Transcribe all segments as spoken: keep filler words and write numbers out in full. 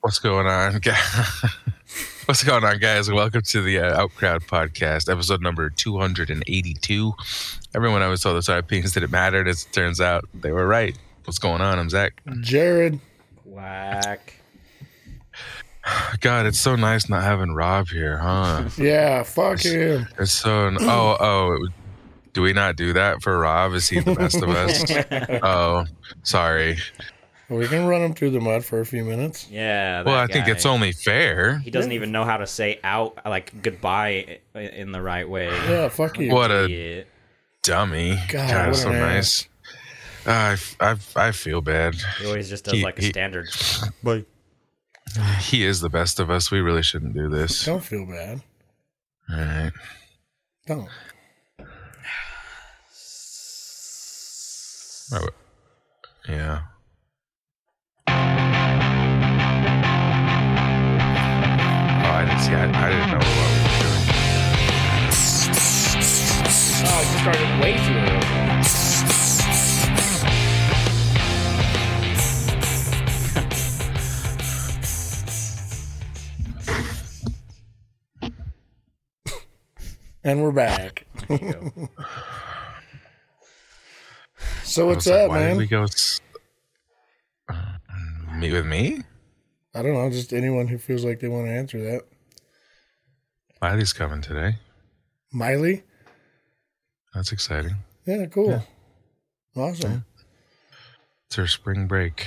What's going on, guys? What's going on, guys? Welcome to the uh, Outcrowd Podcast, episode number two hundred eighty-two. Everyone always told us our opinions didn't matter. As it turns out, they were right. What's going on? I'm Zach. Jared. Whack. God, it's so nice not having Rob here, huh? Yeah, fuck it's, him. It's so... Oh, oh. Do we not do that for Rob? Is he the best of us? Oh, sorry. We can run him through the mud for a few minutes. Yeah. Well, I guy. think it's only fair. He doesn't even know how to say out, like goodbye, in the right way. Yeah, fuck you. What a Yeah. dummy. God, God, what so an nice. Uh, I, I, I feel bad. He always just does He- like a he- standard. Bye. He is the best of us. We really shouldn't do this. Don't feel bad. All right. Don't. Oh, yeah. Oh, I didn't see. I, I didn't know what we were doing. Oh, it started way too early. And we're back. So what's I was like, up, why man? did we go s- uh, meet with me? I don't know. Just anyone who feels like they want to answer that. Miley's coming today. Miley? That's exciting. Yeah, cool. Yeah. Awesome. It's her spring break.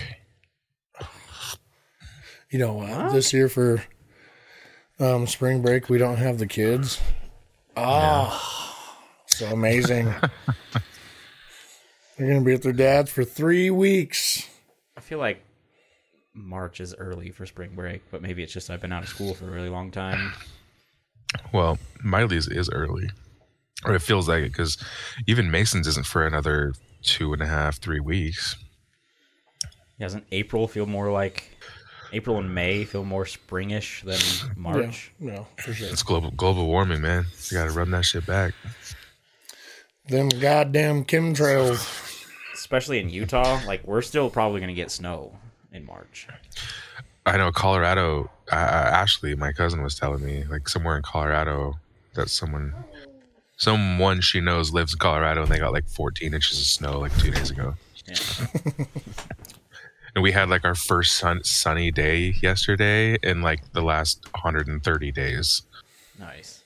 You know what? This year for um, spring break, we don't have the kids. Oh, so amazing. They're going to be at their dad's for three weeks. I feel like March is early for spring break, but maybe it's just I've been out of school for a really long time. Well, Miley's is early, or it feels like it, because even Mason's isn't for another two and a half, three weeks. Doesn't April feel more like April and May feel more springish than March? Yeah, no, for sure. It's global global warming, man. You got to run that shit back. Them goddamn chemtrails. Especially in Utah, like we're still probably going to get snow in March. I know Colorado. Uh, Ashley, my cousin, was telling me like somewhere in Colorado that someone, someone she knows lives in Colorado, and they got like fourteen inches of snow like two days ago. Yeah. And we had like our first sun, sunny day yesterday in like the last one hundred thirty days. Nice.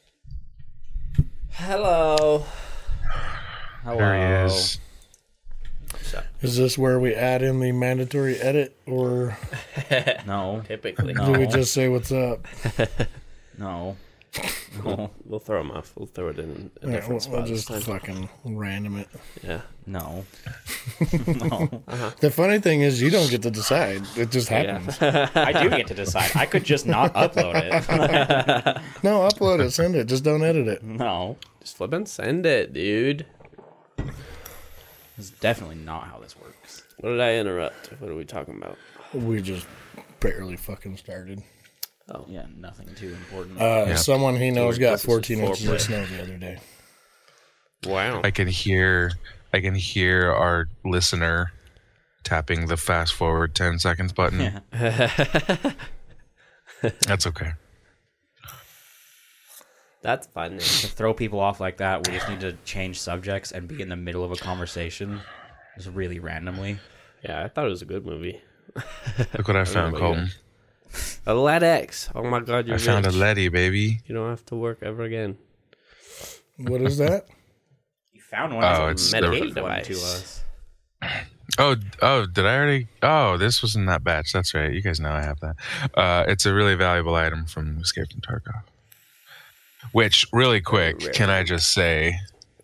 Hello. Hello. There he is. Is this where we add in the mandatory edit, or No. Typically. No. do we just say what's up? No. We'll, we'll throw them off. We'll throw it in a Yeah, different we'll, spot we'll this just time. fucking random it. Yeah. No. No. The funny thing is, you don't get to decide. It just Yeah. happens. I do get to decide. I could just not upload it. No, upload it, send it. Just don't edit it. No. Just flip and send it, dude. That's definitely not how this works. What did I interrupt? What are we talking about? We just barely fucking started. Oh, Yeah, nothing too important. Uh, Yeah. Someone he knows So got this is fourteen inches of foreplay. snow the other day. wow. I can hear, I can hear our listener tapping the fast forward ten seconds button. yeah. That's okay. That's fun. To throw people off like that, we just need to change subjects and be in the middle of a conversation, just really randomly. Yeah, I thought it was a good movie. Look what I found, about Colton. A L E D X. Oh my God, you're I found a rich. Letty, baby. You don't have to work ever again. What is that? You found one. Oh, as it's a the- medicated Medicaid one to device. us. Oh, oh, did I already? Oh, this was in that batch. That's right. You guys know I have that. Uh, it's a really valuable item from Escape from Tarkov. Which, really quick, rare. can I just say,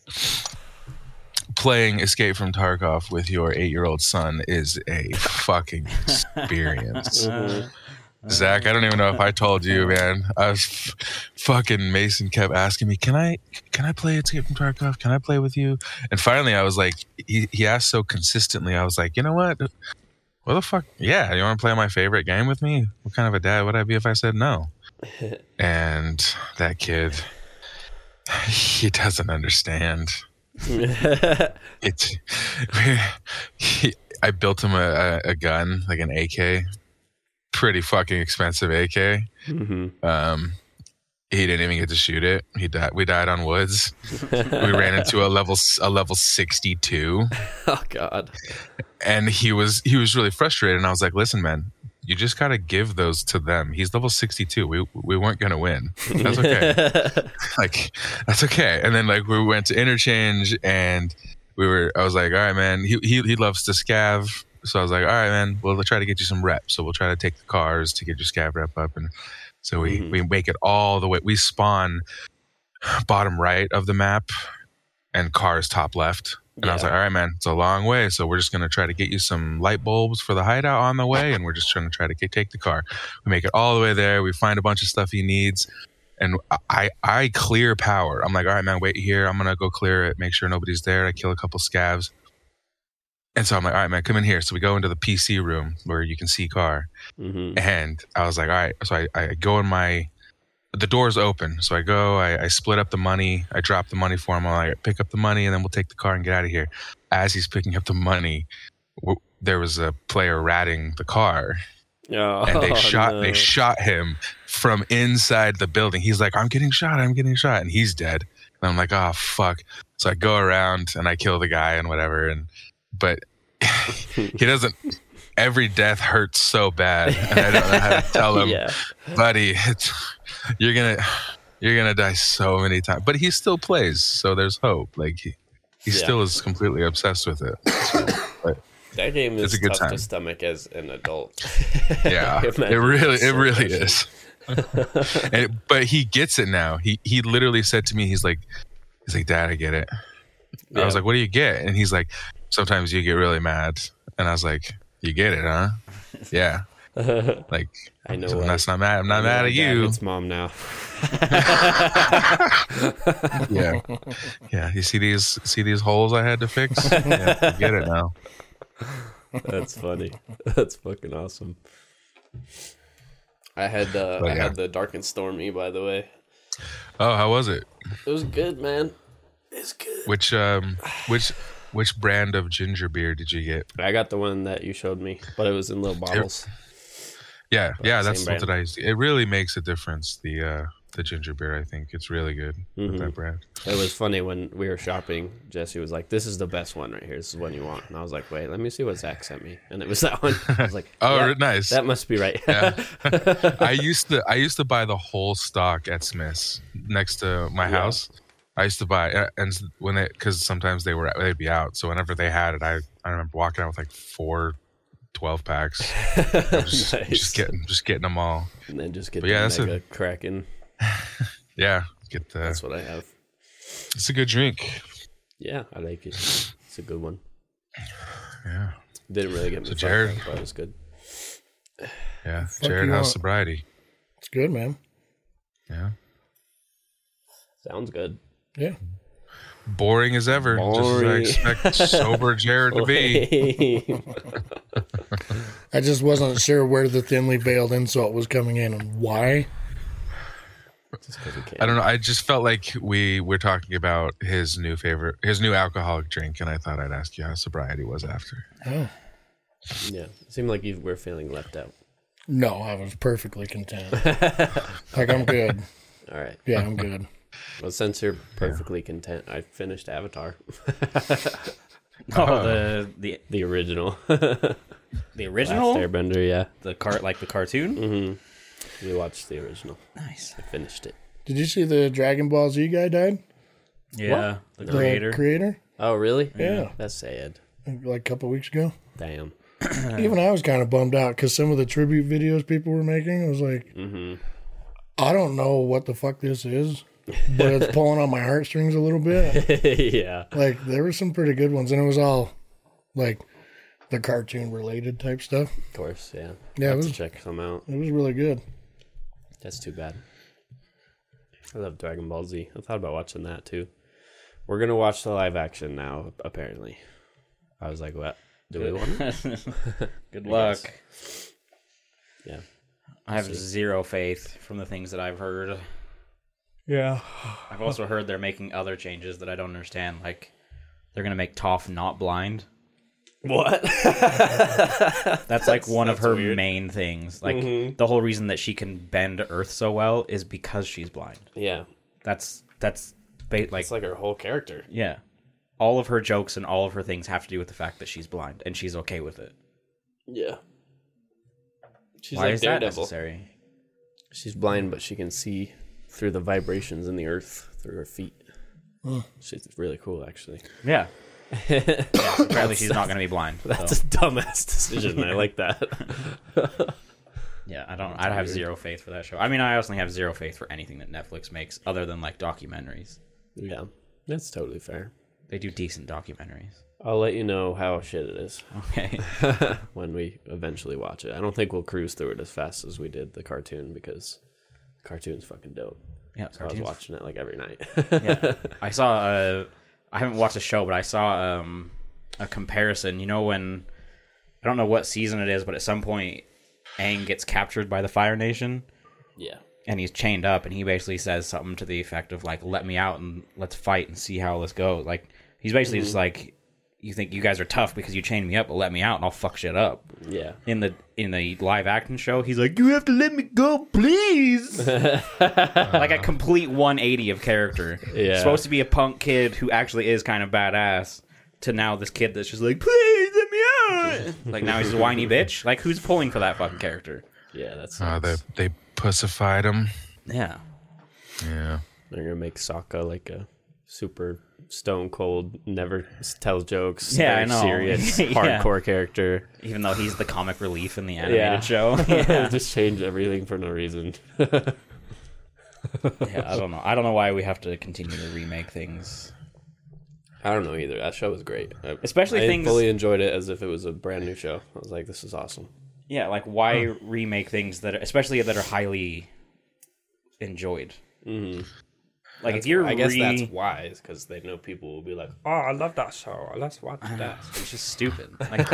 playing Escape from Tarkov with your eight-year-old son is a fucking experience. Mhm. Zach, I don't even know if I told you, man. I was f- fucking Mason kept asking me, "Can I, can I play Escape from Tarkov? Can I play with you?" And finally, I was like, he, he asked so consistently, I was like, you know what? What the fuck? Yeah, you want to play my favorite game with me? What kind of a dad would I be if I said no? And that kid, he doesn't understand. It's, he, I built him a, a, a gun, like an A K. pretty fucking expensive A K. Mm-hmm. Um, he didn't even get to shoot it. He died. We died on woods. We ran into a level a level sixty-two, Oh God. and he was he was really frustrated. And I was like, "Listen, man, you just gotta give those to them. He's level sixty-two. We we weren't gonna win. That's okay. Like that's okay." And then like we went to interchange, and we were. I was like, "All right, man." He he he loves to scav. So I was like, all right, man, we'll try to get you some reps. So we'll try to take the cars to get your scav rep up. And so we, Mm-hmm. we make it all the way. We spawn bottom right of the map and cars top left. And I was Yeah. like, all right, man, it's a long way. So we're just going to try to get you some light bulbs for the hideout on the way. And we're just trying to try to get, take the car. We make it all the way there. We find a bunch of stuff he needs. And I, I clear power. I'm like, all right, man, wait here. I'm going to go clear it, make sure nobody's there. I kill a couple scavs. And so I'm like, all right, man, come in here. So we go into the P C room where you can see car. Mm-hmm. And I was like, all right. So I, I go in my, the door's open. So I go, I, I split up the money. I drop the money for him. I'm like, pick up the money and then we'll take the car and get out of here. As he's picking up the money, w- there was a player ratting the car. Oh, And they shot, no. they shot him from inside the building. He's like, I'm getting shot. I'm getting shot. And he's dead. And I'm like, oh, fuck. So I go around and I kill the guy and whatever. And, but he doesn't, every death hurts so bad. And I don't know how to tell him, Yeah. buddy, it's, you're going to, you're going to die so many times. But he still plays. So there's hope. Like he, he Yeah. still is completely obsessed with it. So, but That game It's is a good tough time. to stomach as an adult. yeah, it Imagine really, it's it so really crushing. is. and, but he gets it now. He, he literally said to me, he's like, he's like, Dad, I get it. I was Yeah. like, what do you get? And he's like, sometimes you get really mad. And I was like, you get it, huh? Yeah. Like, I know. so why- that's not mad. I'm I not know mad why at Dad you. hits mom now. Yeah. Yeah. You see these, see these holes I had to fix? Yeah, you get it now. That's funny. That's fucking awesome. I had uh, But I yeah. had the Dark and Stormy, by the way. Oh, how was it? It was good, man. It's good. Which, um, which, which brand of ginger beer did you get? I got the one that you showed me, but it was in little bottles. Yeah. Yeah. same That's brand. what I used. It really makes a difference. The, uh, the ginger beer, I think it's really good with Mhm. that brand. It was funny when we were shopping. Jesse was like, "This is the best one right here. This is one you want." And I was like, "Wait, let me see what Zach sent me." And it was that one. I was like, Oh, "Yeah, nice. that must be right." Yeah. I used to I used to buy the whole stock at Smith's next to my Yeah. house. I used to buy uh, and when they because sometimes they were they'd be out. So whenever they had it, I I remember walking out with like four twelve packs, just, Nice. just getting just getting them all. And then just get But the yeah, that's a- mega Kraken. Yeah, get the. That's what I have. It's a good drink. Yeah, I like it. It's a good one. Yeah, Didn't really get me So fucked Jared- up, but it was good. yeah. Fuck Jared, you how's want? sobriety? It's good, man. Yeah, Sounds good. Yeah. boring as ever. Boring. Just as I expect sober Jared to be. I just wasn't sure where the thinly veiled insult was coming in and why. Just 'cause we can. I don't know. I just felt like we were talking about his new favorite, his new alcoholic drink, and I thought I'd ask you how sobriety was after. Oh. Yeah, it seemed like you were feeling left out. No, I was perfectly content. Like, I'm good. All right. Yeah, I'm good. Well, since you're perfectly content, I finished Avatar, Oh, the the the original. Last the original, Airbender. Yeah. the cart like the cartoon. Mm-hmm. We watched the original. Nice. I finished it. Did you see the Dragon Ball Z guy died? Yeah, the The creator. creator? Oh, really? Yeah. That's sad. Like a couple weeks ago. Damn. Even I was kind of bummed out because some of the tribute videos people were making, I was like, Mm-hmm. I don't know what the fuck this is, but it's pulling on my heartstrings a little bit. Yeah. Like, there were some pretty good ones, and it was all like the cartoon related type stuff. Of course. Yeah. Yeah, I'll it have was, to check some out. it was really good. That's too bad. I love Dragon Ball Z. I thought about watching that too. We're gonna watch the live action now. Apparently, I was like, "What? Do we want it?" Good luck. guess. Yeah. I have See. zero faith from the things that I've heard. Yeah. I've also heard they're making other changes that I don't understand. Like they're gonna make Toph not blind. What? That's like one of that's her weird. main things. Like Mhm. the whole reason that she can bend Earth so well is because she's blind. Yeah. That's that's ba- like It's like her whole character. yeah. All of her jokes and all of her things have to do with the fact that she's blind, and she's okay with it. Yeah. She's Why like is that Daredevil. necessary? She's blind, but she can see through the vibrations in the earth through her feet. She's really cool, actually. Yeah. yeah apparently she's not going to be blind. That's so. a dumbass decision. I like that. Yeah, I don't. I have zero faith for that show. I mean, I honestly have zero faith for anything that Netflix makes, other than like documentaries. Yeah, that's totally fair. They do decent documentaries. I'll let you know how shit it is Okay. when we eventually watch it. I don't think we'll cruise through it as fast as we did the cartoon because the cartoon's fucking dope. Yeah, So I was cartoons. watching it like every night. Yeah, I saw. Uh, I haven't watched the show, but I saw um, a comparison. You know when I don't know what season it is, but at some point, Aang gets captured by the Fire Nation. Yeah. And he's chained up, and he basically says something to the effect of like, "Let me out and let's fight and see how this goes." Like he's basically mm-hmm. just like, "You think you guys are tough because you chained me up, but let me out and I'll fuck shit up." Yeah. In the in the live action show, he's like, "You have to let me go, please." Like a complete one eighty of character. Yeah. Supposed to be a punk kid who actually is kind of badass, to now this kid that's just like, "Please let me out." Like now he's a whiny bitch. Like who's pulling for that fucking character? Yeah, that's. Uh, they they pussified him. Yeah. Yeah. They're gonna make Sokka like a super stone cold, never tells jokes. Yeah, very I know. serious, Yeah. hardcore character. Even though he's the comic relief in the animated Yeah. show. Yeah. Just change everything for no reason. Yeah, I don't know. I don't know why we have to continue to remake things. I don't know either. That show was great. I, Especially I things- fully enjoyed it as if it was a brand new show. I was like, this is awesome. Yeah, like why remake things that are, especially that are highly enjoyed. Mm-hmm. Like That's if you're why- I guess re- that's wise because they know people will be like, "Oh, I love that show. Let's watch that." It's just stupid. Like,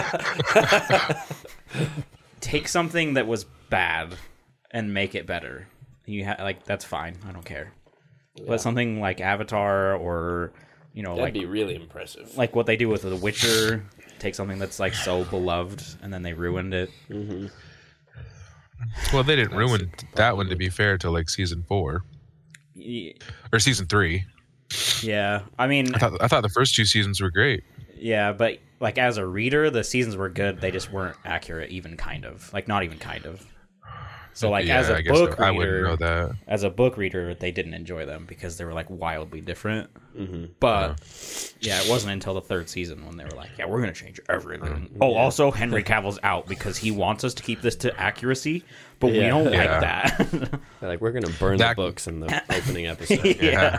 take something that was bad and make it better. You ha- like that's fine. I don't care. Yeah. But something like Avatar or you know That'd like be really impressive. like what they do with The Witcher, take something that's like so beloved and then they ruined it. Mm-hmm. Well, they didn't ruin that one, to be fair, till like season four Y- or season three. Yeah, I mean, I thought I thought the first two seasons were great. yeah, but like as a reader, the seasons were good. They just weren't accurate, even kind of. Like not even kind of. So like yeah, as a I guess book I reader, wouldn't know that. as a book reader, they didn't enjoy them because they were like wildly different. Mm-hmm. But yeah. It wasn't until the third season when they were like, "Yeah, we're gonna change everything." Oh, also Henry Cavill's out because he wants us to keep this to accuracy, but we Yeah. don't Yeah. like that. They're like, we're gonna burn That- the books in the opening episode. Yeah.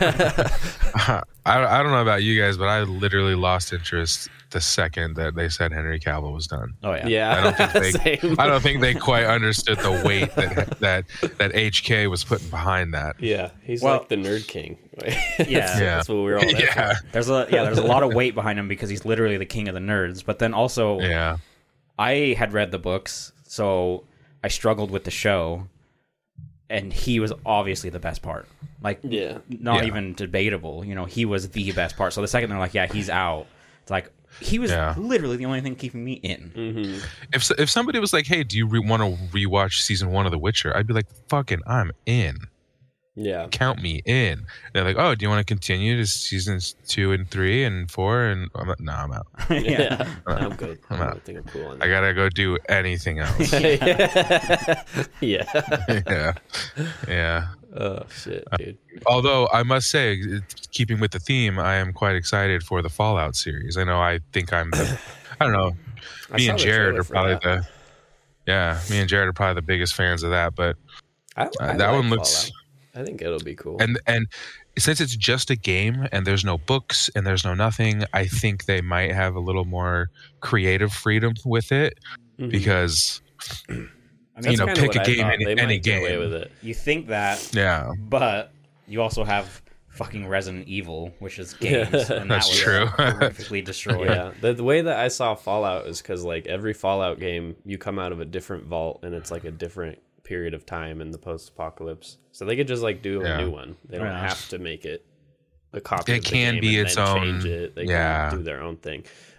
I, I don't know about you guys, but I literally lost interest the second that they said Henry Cavill was done. Oh yeah. Yeah, I don't think they. Same. I don't think they quite understood the weight that that that H K was putting behind that. Yeah, he's Well- like the nerd king. Yeah. Yeah. That's what we were all there Yeah. for. There's a yeah, there's a lot of weight behind him because he's literally the king of the nerds. But then also, Yeah. I had read the books, so I struggled with the show, and he was obviously the best part. Like, Yeah. not Yeah. even debatable. You know, he was the best part. So the second they're like, yeah, he's out. It's like he was Yeah. literally the only thing keeping me in. Mm-hmm. If if somebody was like, "Hey, do you re- want to rewatch season one of The Witcher?" I'd be like, "Fucking, I'm in. Yeah. Count me in." They're like, "Oh, do you want to continue to seasons two and three and four?" And I'm like, "No, I'm out. Yeah. I'm good. I'm I out. don't think I'm cool on I gotta go do anything else." that. Yeah. yeah, yeah. Oh shit, dude. Although I must say, it- keeping with the theme, I am quite excited for the Fallout series. I know I think I'm the, I don't know, I me saw and the Jared trailer are for probably that. the, yeah, me and Jared are probably the biggest fans of that. But I, uh, I that like one looks, Fallout. I think it'll be cool. and and since it's just a game and there's no books and there's no nothing, I think they might have a little more creative freedom with it Mhm. because, I mean, you That's know, kinda pick what a I game thought. in They any might get away game. with it. you think that, Yeah, but you also have fucking Resident Evil, which is games, and That's that was true. horrifically destroyed. Yeah, the, the way that I saw Fallout is because like every Fallout game, you come out of a different vault and it's like a different period of time in the post-apocalypse. So they could just like do a Yeah. new one. They don't Yeah. have to make it a copy. It of the can game be and its then own- Change it. They yeah. can do their own thing.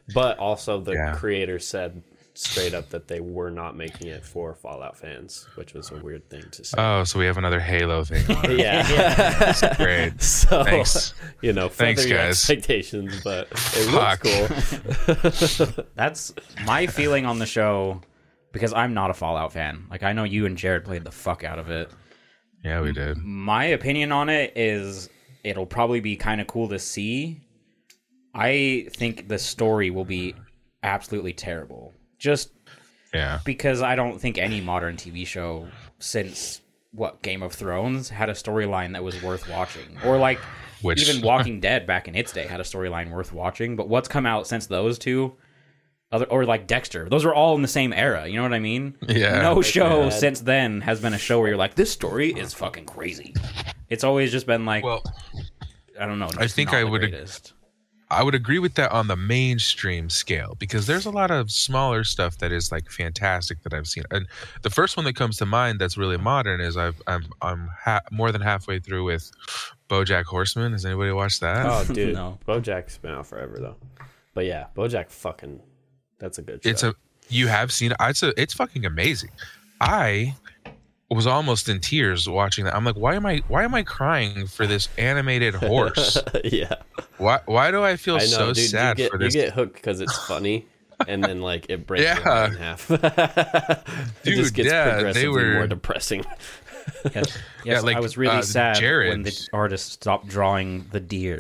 But also, the Yeah. creator said straight up that they were not making it for Fallout fans, which was a weird thing to say. Oh, so we have another Halo thing on. yeah. Great. So, Thanks. you know, Thanks, feather your guys. expectations, but it Fuck. looks cool. That's my feeling on the show because I'm not a Fallout fan. Like, I know you and Jared played the fuck out of it. Yeah, we did. My opinion on it is it'll probably be kind of cool to see. I think the story will be absolutely terrible. Just Yeah. because I don't think any modern T V show since, what, Game of Thrones had a storyline that was worth watching. Or, like, Which- even Walking Dead back in its day had a storyline worth watching. But what's come out since those two, other or, like, Dexter, those were all in the same era. You know what I mean? Yeah. No show bad. since then has been a show where you're like, this story is fucking crazy. It's always just been like, Well, I don't know. I just think not I the would ag- greatest. I would agree with that on the mainstream scale because there's a lot of smaller stuff that is like fantastic that I've seen. And the first one that comes to mind that's really modern is I've, I'm I'm ha- more than halfway through with BoJack Horseman. Has anybody watched that? Oh, dude. No. BoJack's been out forever, though. But yeah, BoJack fucking, that's a good show. It's a you have seen it. It's a, it's fucking amazing. I was almost in tears watching that. I'm like, why am I why am I crying for this animated horse? yeah. why why do I feel I know, so dude. sad you get, for this? You get hooked because it's funny, and then, like, it breaks your Yeah. heart in half. it Dude, just gets yeah, they progressively were- more depressing. Yes, yes, like, I was really uh, sad Jared. when the artist stopped drawing the deer.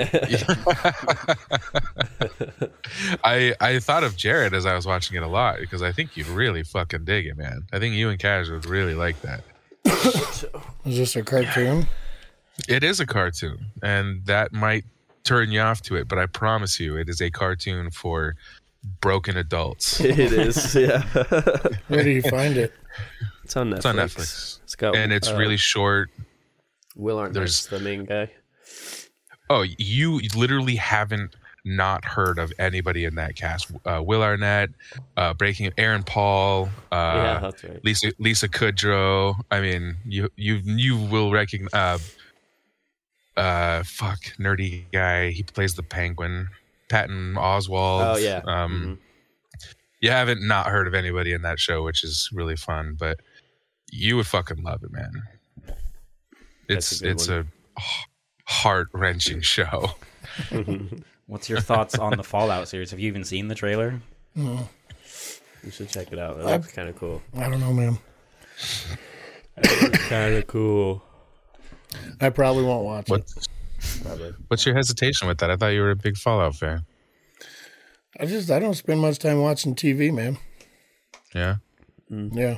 I I thought of Jared as I was watching it a lot because I think you'd really fucking dig it, man. I think you and Cash would really like that. Is this a cartoon? It is a cartoon, and that might turn you off to it, but I promise you, it is a cartoon for broken adults. it is, yeah. Where do you find it? It's on Netflix. It's on Netflix, It's got, and it's uh, really short. Will Arnett's there's- the main guy. Oh, you literally haven't not heard of anybody in that cast. Uh, Will Arnett, uh, Breaking Aaron Paul, uh, yeah, that's right. Lisa Lisa Kudrow. I mean, you you you will recognize. Uh, uh, fuck, nerdy guy. He plays the Penguin. Patton Oswald. Oh, yeah. Um, you haven't not heard of anybody in that show, which is really fun. But you would fucking love it, man. That's It's a good it's one. a heart wrenching show. What's your thoughts on the Fallout series? Have you even seen the trailer? Oh, You should check it out. It looks kind of cool. I don't know, man. Kind of cool. I probably won't watch it. What's Probably. what's your hesitation with that? I thought you were a big Fallout fan. I just I don't spend much time watching T V, man. Yeah, Yeah.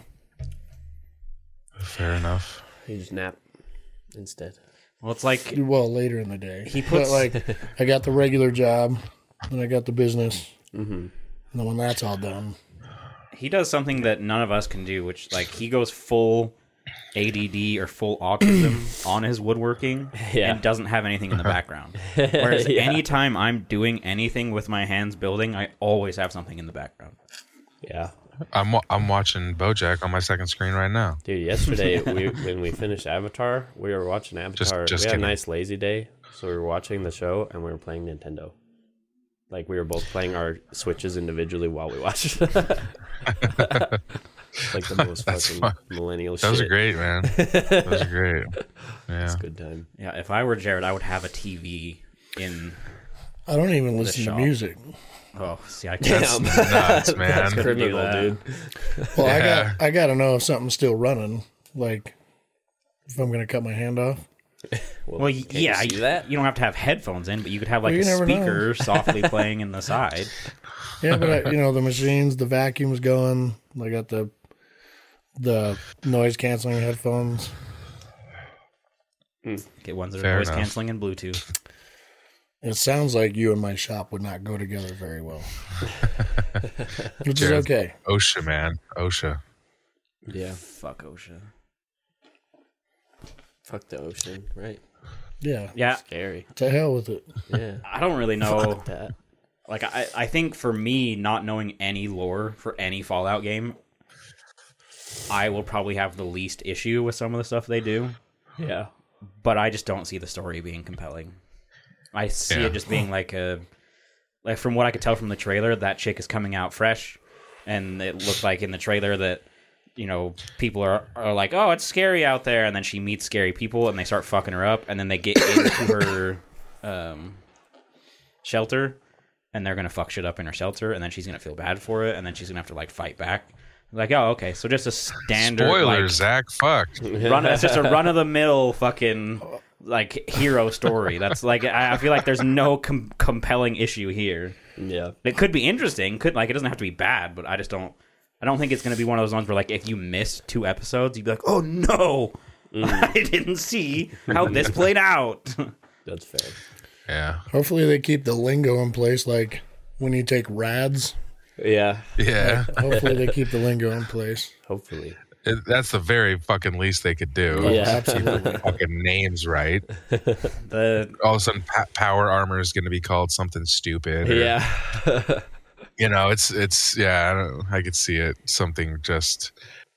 fair enough. You just nap instead. Well, it's like Well, later in the day. He puts- But like, I got the regular job, then I got the business, Mm-hmm. and then when that's all done, he does something that none of us can do, which like he goes full A D D or full autism on his woodworking Yeah. and doesn't have anything in the background. Whereas Yeah. anytime I'm doing anything with my hands building, I always have something in the background. Yeah. I'm wa- I'm watching BoJack on my second screen right now. Dude, yesterday we, when we finished Avatar, we were watching Avatar. just we had kidding. a nice lazy day, so we were watching the show and we were playing Nintendo. Like we were both playing our Switches individually while we watched. like the most That's fucking fun. millennial Those shit. are great, man. Those are great. Yeah. It's a good time. Yeah, if I were Jared, I would have a T V in. I don't even listen to shop. music. Oh, see, I can't. Damn. Nuts, man. Couldn't do Criminal, that. dude. Well, I Yeah. got I got to know if something's still running. Like, if I'm gonna cut my hand off. Well, y- can you yeah, see you, that? you don't have to have headphones in, but you could have like Well, a you never know. speaker softly playing in the side. Yeah, but I, you know the machines, the vacuum's going. I got the the noise canceling headphones. Get ones that are Fair noise enough. canceling and Bluetooth. It sounds like you and my shop would not go together very well, which is Jared. okay. OSHA, man. OSHA. Yeah. Fuck OSHA. Fuck the ocean, right? Yeah, Yeah, Scary. to hell with it. Yeah. I don't really know. Fuck that. Like, I, I think for me, not knowing any lore for any Fallout game, I will probably have the least issue with some of the stuff they do. Yeah. But I just don't see the story being compelling. I see Yeah. it just being like a like from what I could tell from the trailer, that chick is coming out fresh, and it looked like in the trailer that, you know, people are, are like, oh, it's scary out there, and then she meets scary people, and they start fucking her up, and then they get into her um, shelter, and they're gonna fuck shit up in her shelter, and then she's gonna feel bad for it, and then she's gonna have to like fight back. Like, oh, okay, so just a standard Spoilers, like, Zach. Fuck. run. It's just a run of the mill fucking like hero story. That's like I, I feel like there's no com- compelling issue here. Yeah. It could be interesting. Could like it doesn't have to be bad, but I just don't. I don't think it's going to be one of those ones where like if you missed two episodes, you'd be like, oh no, mm. I didn't see how this played out. That's fair. Yeah. Hopefully they keep the lingo in place, like when you take rads. Yeah. Yeah. Like, hopefully they keep the lingo in place. Hopefully. It, that's the very fucking least they could do. Yeah. Absolutely. Fucking names right. The All of a sudden, pa- power armor is going to be called something stupid. or, Yeah. You know, it's it's yeah. I, don't, I could see it. Something just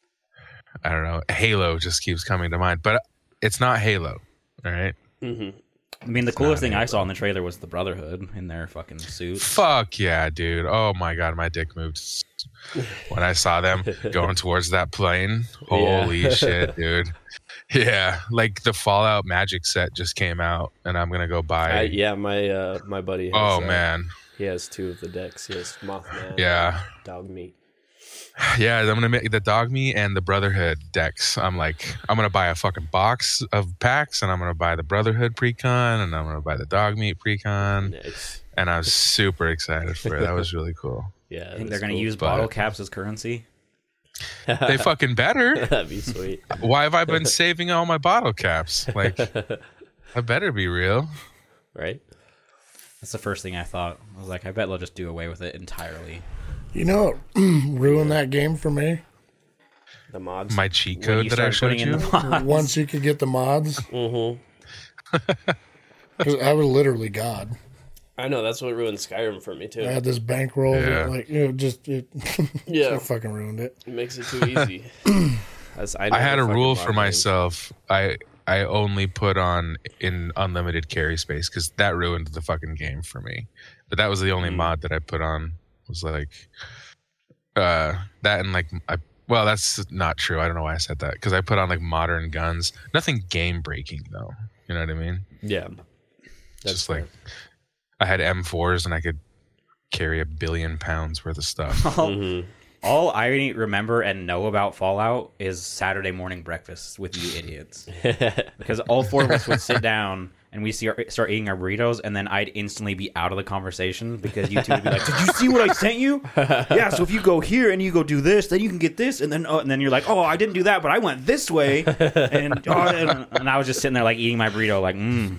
I don't know. Halo just keeps coming to mind, but it's not Halo. All right. Mm-hmm. I mean, the It's coolest not thing I Halo. saw in the trailer was the Brotherhood in their fucking suits. Fuck yeah, dude. Oh my god, my dick moved when I saw them going towards that plane. Holy Yeah. shit, dude. Yeah, like the Fallout Magic set just came out, and I'm gonna go buy. I, yeah, my uh, my buddy. Has, oh uh, man, he has two of the decks. He has Mothman. Yeah. and Dog Meat. yeah. I'm gonna make the Dog Me and the Brotherhood decks. I'm like, I'm gonna buy a fucking box of packs, and I'm gonna buy the Brotherhood precon, and I'm gonna buy the Dog Meat precon, Nice. and I was super excited for it. That was really cool. Yeah. I think they're that's going to cool. use but- bottle caps as currency. They fucking better. That'd be sweet. Why have I been saving all my bottle caps? Like, I better be real. Right? That's the first thing I thought. I was like, I bet they'll just do away with it entirely. You know what ruined that game for me? The mods. My cheat When code you that I start showed putting in you. the mods. Once you could get the mods, Mm-hmm. 'cause I was literally God. I know, that's what ruined Skyrim for me, too. I had this bankroll, Yeah. that, like, you know, just, it, Yeah. it fucking ruined it. It makes it too easy. That's- I had a never rule fucking for logged in. myself. I I only put on in unlimited carry space because that ruined the fucking game for me. But that was the only Mm. mod that I put on. Was like uh that and like I well that's not true. I don't know why I said that because I put on like modern guns. Nothing game breaking though. You know what I mean? Yeah. That's Just fair. like I had M fours and I could carry a billion pounds worth of stuff. All, Mhm. all I remember and know about Fallout is Saturday morning breakfast with you idiots. Because all four of us would sit down and we see our, start eating our burritos, and then I'd instantly be out of the conversation because you two would be like, "Did you see what I sent you? Yeah, so if you go here and you go do this, then you can get this, and then oh, and then you're like, oh, I didn't do that, but I went this way, and oh, and, and I was just sitting there like eating my burrito, like, mm.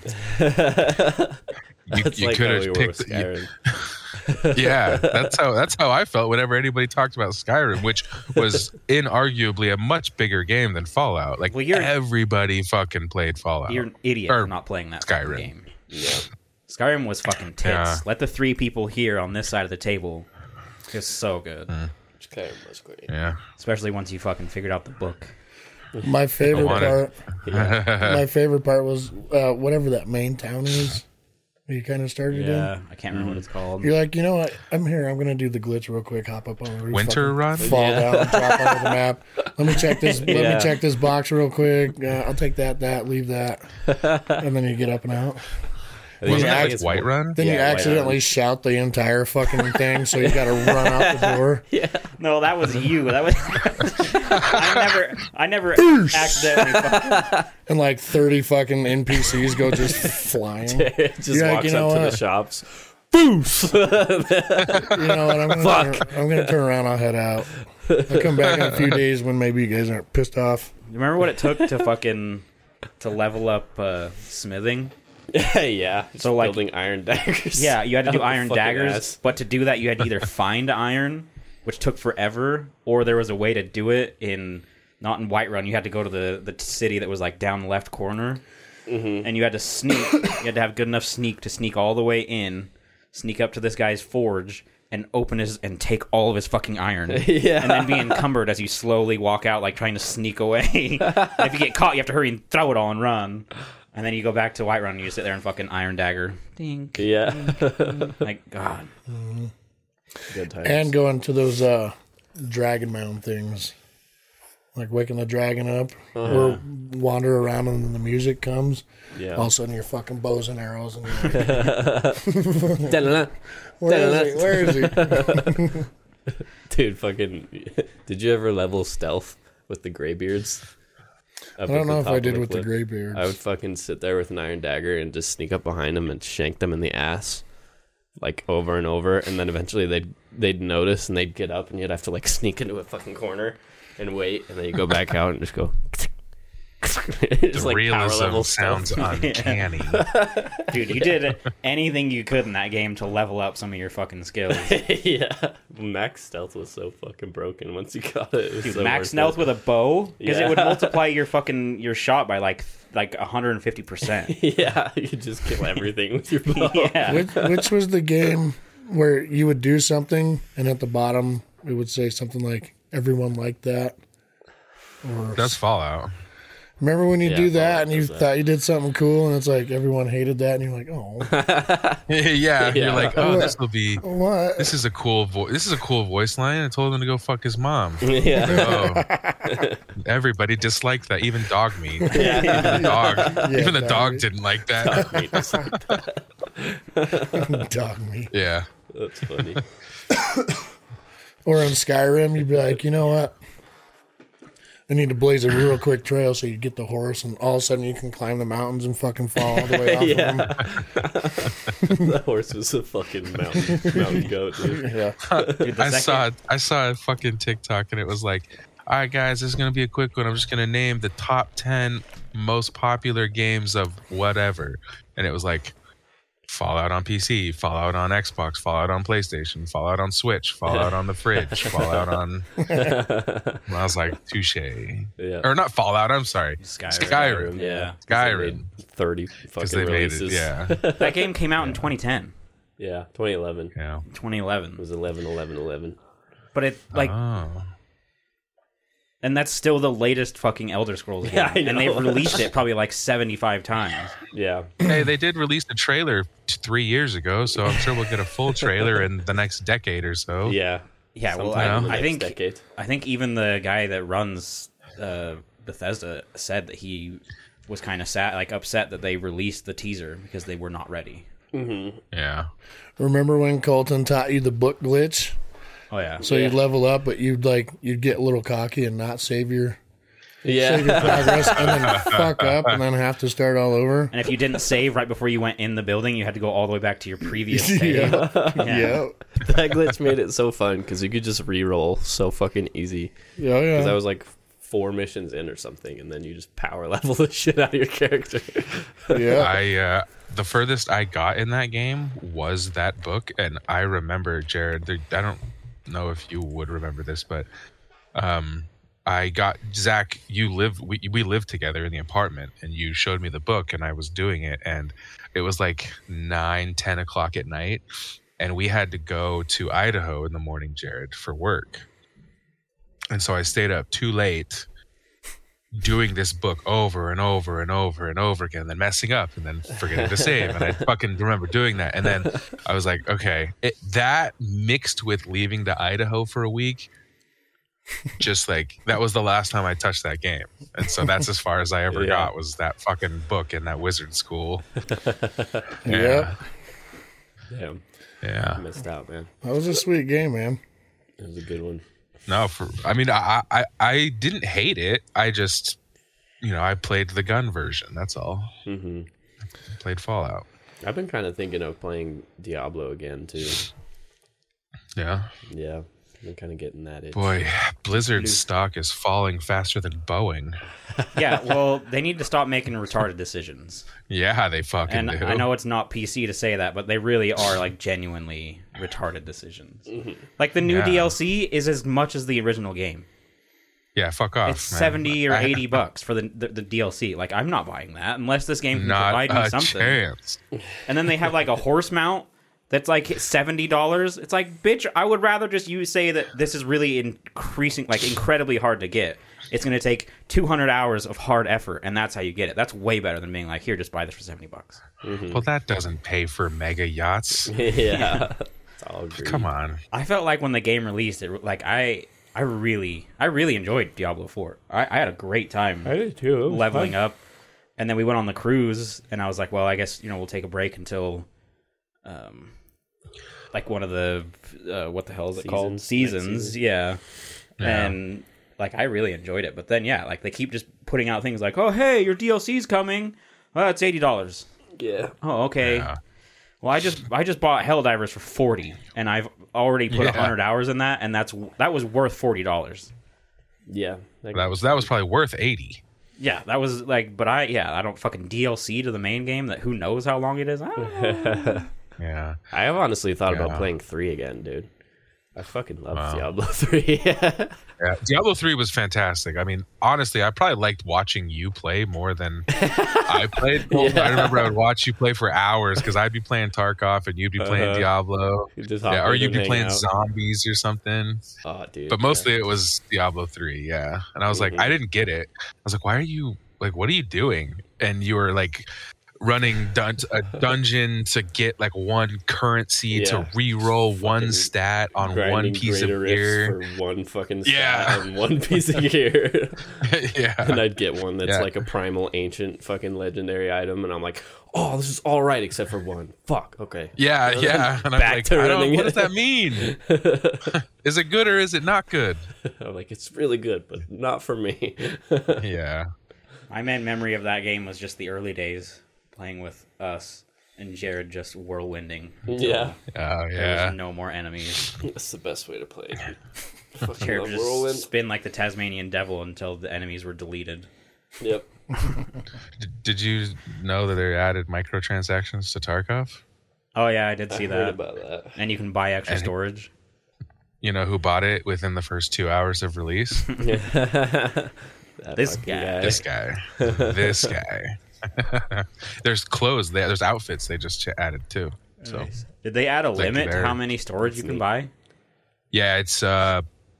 You, That's you like could how have we were picked. with you- Skyrim. yeah, that's how that's how I felt whenever anybody talked about Skyrim, which was inarguably a much bigger game than Fallout. Like Well, you're- everybody fucking played Fallout. You're an idiot Or for not playing that fucking Skyrim. game. Yeah. Skyrim was fucking tits. Yeah. Let the three people here on this side of the table. It's so good, Skyrim was great. Yeah. especially once you fucking figured out the book. My favorite want it. part, my favorite part was uh, whatever that main town is. You kind of started in. Yeah, I can't remember what it's called. You're like, you know what? I'm here. I'm gonna do the glitch real quick. Hop up on the roof. Winter fucking Run? Fall Yeah. down, and drop onto the map. Let me check this. Let Yeah. me check this box real quick. Uh, I'll take that. That. Leave that. And then you get up and out. I think Wasn't Yeah, it it's like White Run? Then you Yeah, White accidentally shout the entire fucking thing, so you got to run out the door. No, that was you. That was. I never. I never accidentally. Fucking, And like thirty fucking N P Cs go just flying. Just You're like, walks you know up to what? the shops. Boof! You know what? I'm gonna, turn, I'm gonna turn around. I'll head out. I'll come back in a few days when maybe you guys aren't pissed off. remember what it took to fucking to level up uh, smithing? Yeah. Just So, like- building iron daggers. Yeah, you had to do Out the iron fucking daggers, ass. but to do that, you had to either find iron, which took forever, or there was a way to do it in not in Whiterun. You had to go to the the city that was like down the left corner, Mm-hmm. and you had to sneak. You had to have good enough sneak to sneak all the way in, sneak up to this guy's forge, and open his and take all of his fucking iron. Yeah. And then be encumbered as you slowly walk out, like trying to sneak away. And if you get caught, you have to hurry and throw it all and run. And then you go back to Whiterun and you sit there and fucking Iron Dagger. Dink. Yeah. Dink. Like, God. Mm-hmm. Good times. And going to those uh, Dragon Mound things. Like waking the dragon up. Uh-huh. Or wander around and then the music comes. yeah. All of a sudden you're fucking bows and arrows. And you're like, Da-da-da. where is he? Where is he? Dude, fucking... Did you ever level stealth with the Greybeards? I don't know if I did with the Greybeards. I would fucking sit there with an iron dagger and just sneak up behind them and shank them in the ass, like over and over, and then eventually they'd they'd notice and they'd get up and you'd have to like sneak into a fucking corner and wait, and then you go back out and just go. Just the like realism power level sounds stealth. uncanny. Dude, you did anything you could in that game to level up some of your fucking skills. Yeah, max stealth was so fucking broken once you got it. It was Dude, so max worth stealth it. with a bow? Because it would Yeah. multiply your fucking your shot by like like one hundred fifty percent. Yeah, you just kill everything with your bow. Yeah. Which, which was the game where you would do something and at the bottom it would say something like, everyone liked that? Or That's Fallout. remember when you Yeah, do that Fallout and you does that. thought you did something cool and it's like everyone hated that and you're like, oh, yeah, Yeah. you're like, oh, this will be. what? This is a cool voice. This is a cool voice line. I told him to go fuck his mom. Yeah. Oh, everybody disliked that. Even dog meat. Yeah. Even the dog. Yeah, even the dog dog meat. didn't like that. Dog meat. Yeah. That's funny. Or in Skyrim, you'd be like, you know what? I need to blaze a real quick trail so you get the horse, and all of a sudden you can climb the mountains and fucking fall all the way off Yeah. of them. The horse was a fucking mountain, mountain goat, dude. Yeah. Dude, the I second- saw I saw a fucking TikTok and it was like, all right, guys, this is gonna be a quick one. I'm just gonna name the top ten most popular games of whatever, and it was like Fallout on P C, Fallout on Xbox, Fallout on PlayStation, Fallout on Switch, Fallout on the fridge, Fallout on. And I was like, touche, Yeah. or not Fallout. I'm sorry, Skyrim. Skyrim. Yeah. Skyrim, thirty because fucking they made releases. it. Yeah, That game came out in twenty ten, Yeah, twenty eleven. yeah. twenty It eleven. was eleven, eleven, eleven. But it like Oh. and that's still the latest fucking Elder Scrolls game. Yeah, I And they've know. released it probably like seventy-five times. Yeah. Hey, they did release a trailer t- three years ago, so I'm sure we'll get a full trailer in the next decade or so. Yeah. Yeah, well, Sometime I, in the I next think decade. I think even the guy that runs uh, Bethesda said that he was kind of sad, like upset that they released the teaser because they were not ready. Yeah. Remember when Colton taught you the book glitch? Oh yeah, So you'd level up, but you'd like you'd get a little cocky and not save your Yeah. save your progress, and then fuck up, and then have to start all over. and if you didn't save right before you went in the building, you had to go all the way back to your previous save. Yeah. Yeah. Yeah. That glitch made it so fun because you could just re-roll so fucking easy. Yeah. Because Yeah. I was like four missions in or something, and then you just power level the shit out of your character. Yeah. I uh the furthest I got in that game was that book, and I remember, Jared, there, I don't know if you would remember this, but um I got Zach, you live we we lived together in the apartment, and you showed me the book, and I was doing it, and it was like nine, ten o'clock at night, and we had to go to Idaho in the morning, Jared, for work. And so I stayed up too late doing this book over and over and over and over again, and then messing up and then forgetting to save. And I fucking remember doing that. And then I was like, okay, it, that mixed with leaving to Idaho for a week, just like that was the last time I touched that game. And so that's as far as I ever Yeah. got was that fucking book in that wizard school. Yeah. Damn. Yeah. I missed out, man. That was a sweet game, man. It was a good one. No, for I mean, I, I I didn't hate it. I just, you know, I played the gun version. That's all. hmm Played Fallout. I've been kind of thinking of playing Diablo again, too. Yeah. Yeah. I've been kind of getting that itch. Boy, Blizzard's stock is falling faster than Boeing. Yeah, well, they need to stop making retarded decisions. Yeah, they fucking And do. I know it's not P C to say that, but they really are like genuinely retarded decisions. Like the new Yeah. D L C is as much as the original game. Yeah, fuck off. It's man. seventy or I- eighty bucks for the, the the D L C. Like I'm not buying that unless this game can Not provide me a something. chance. And then they have like a horse mount that's like seventy dollars. It's like, bitch, I would rather just you say that this is really increasing, like incredibly hard to get. It's going to take two hundred hours of hard effort, and that's how you get it. That's way better than being like, here, just buy this for seventy bucks. Mm-hmm. Well, that doesn't pay for mega yachts. yeah. It's all agreed. Come on. I felt like when the game released, it like I I really I really enjoyed Diablo four. I, I had a great time I did too. leveling fun. up, and then we went on the cruise, and I was like, well, I guess you know we'll take a break until, um, like one of the uh, what the hell is it called Seasons. seasons, Season. yeah. Yeah. And like I really enjoyed it, but then yeah, like they keep just putting out things like, oh hey, your D L C's coming, well it's eighty dollars. Yeah. Oh okay. Yeah. Well, I just I just bought Helldivers for forty, and I've already put a Yeah. hundred hours in that, and that's that was worth forty dollars. Yeah. Like, That was that was probably worth eighty. Yeah, that was like, but I yeah I don't fucking D L C to the main game that who knows how long it is. I don't know. Yeah. I have honestly thought Yeah. about playing three again, dude. I fucking love Wow. Diablo three. Yeah, Diablo three was fantastic. I mean, honestly, I probably liked watching you play more than I played. Yeah. I remember I would watch you play for hours because I'd be playing Tarkov and you'd be playing Uh-huh. Diablo, You just hop yeah, or in you'd and be hang playing out. zombies or something. Oh, dude. But mostly it was Diablo three, yeah. And I was like, Mhm. I didn't get it. I was like, why are you like, what are you doing? And you were like running dun- a dungeon to get like one currency Yeah. to re-roll one Fucking stat on Grinding one piece of greater rifts gear. for one fucking Yeah. stat on one piece of gear. Yeah. And I'd get one that's Yeah. like a primal ancient fucking legendary item, and I'm like, oh, this is all right except for one. Fuck. Okay. Yeah, yeah. And I'm Back like, to I don't, running what it. does that mean? Is it good or is it not good? I'm like, it's really good, but not for me. Yeah. My main memory of that game was just the early days playing with us and Jared just whirlwinding. until Yeah. Oh, There yeah. was no more enemies. That's the best way to play. Dude. Fucking Jared love would just whirlwind. spin like the Tasmanian devil until the enemies were deleted. Yep. D- Did you know that they added microtransactions to Tarkov? Oh yeah, I did I see heard that. about that. And you can buy extra And- storage. You know who bought it within the first two hours of release? That This fucking guy. This guy. This guy. There's clothes there. There's outfits they just ch- added too. So Nice. Did they add a Thank you limit to very- how many storage you can neat. buy? yeah, it's uh,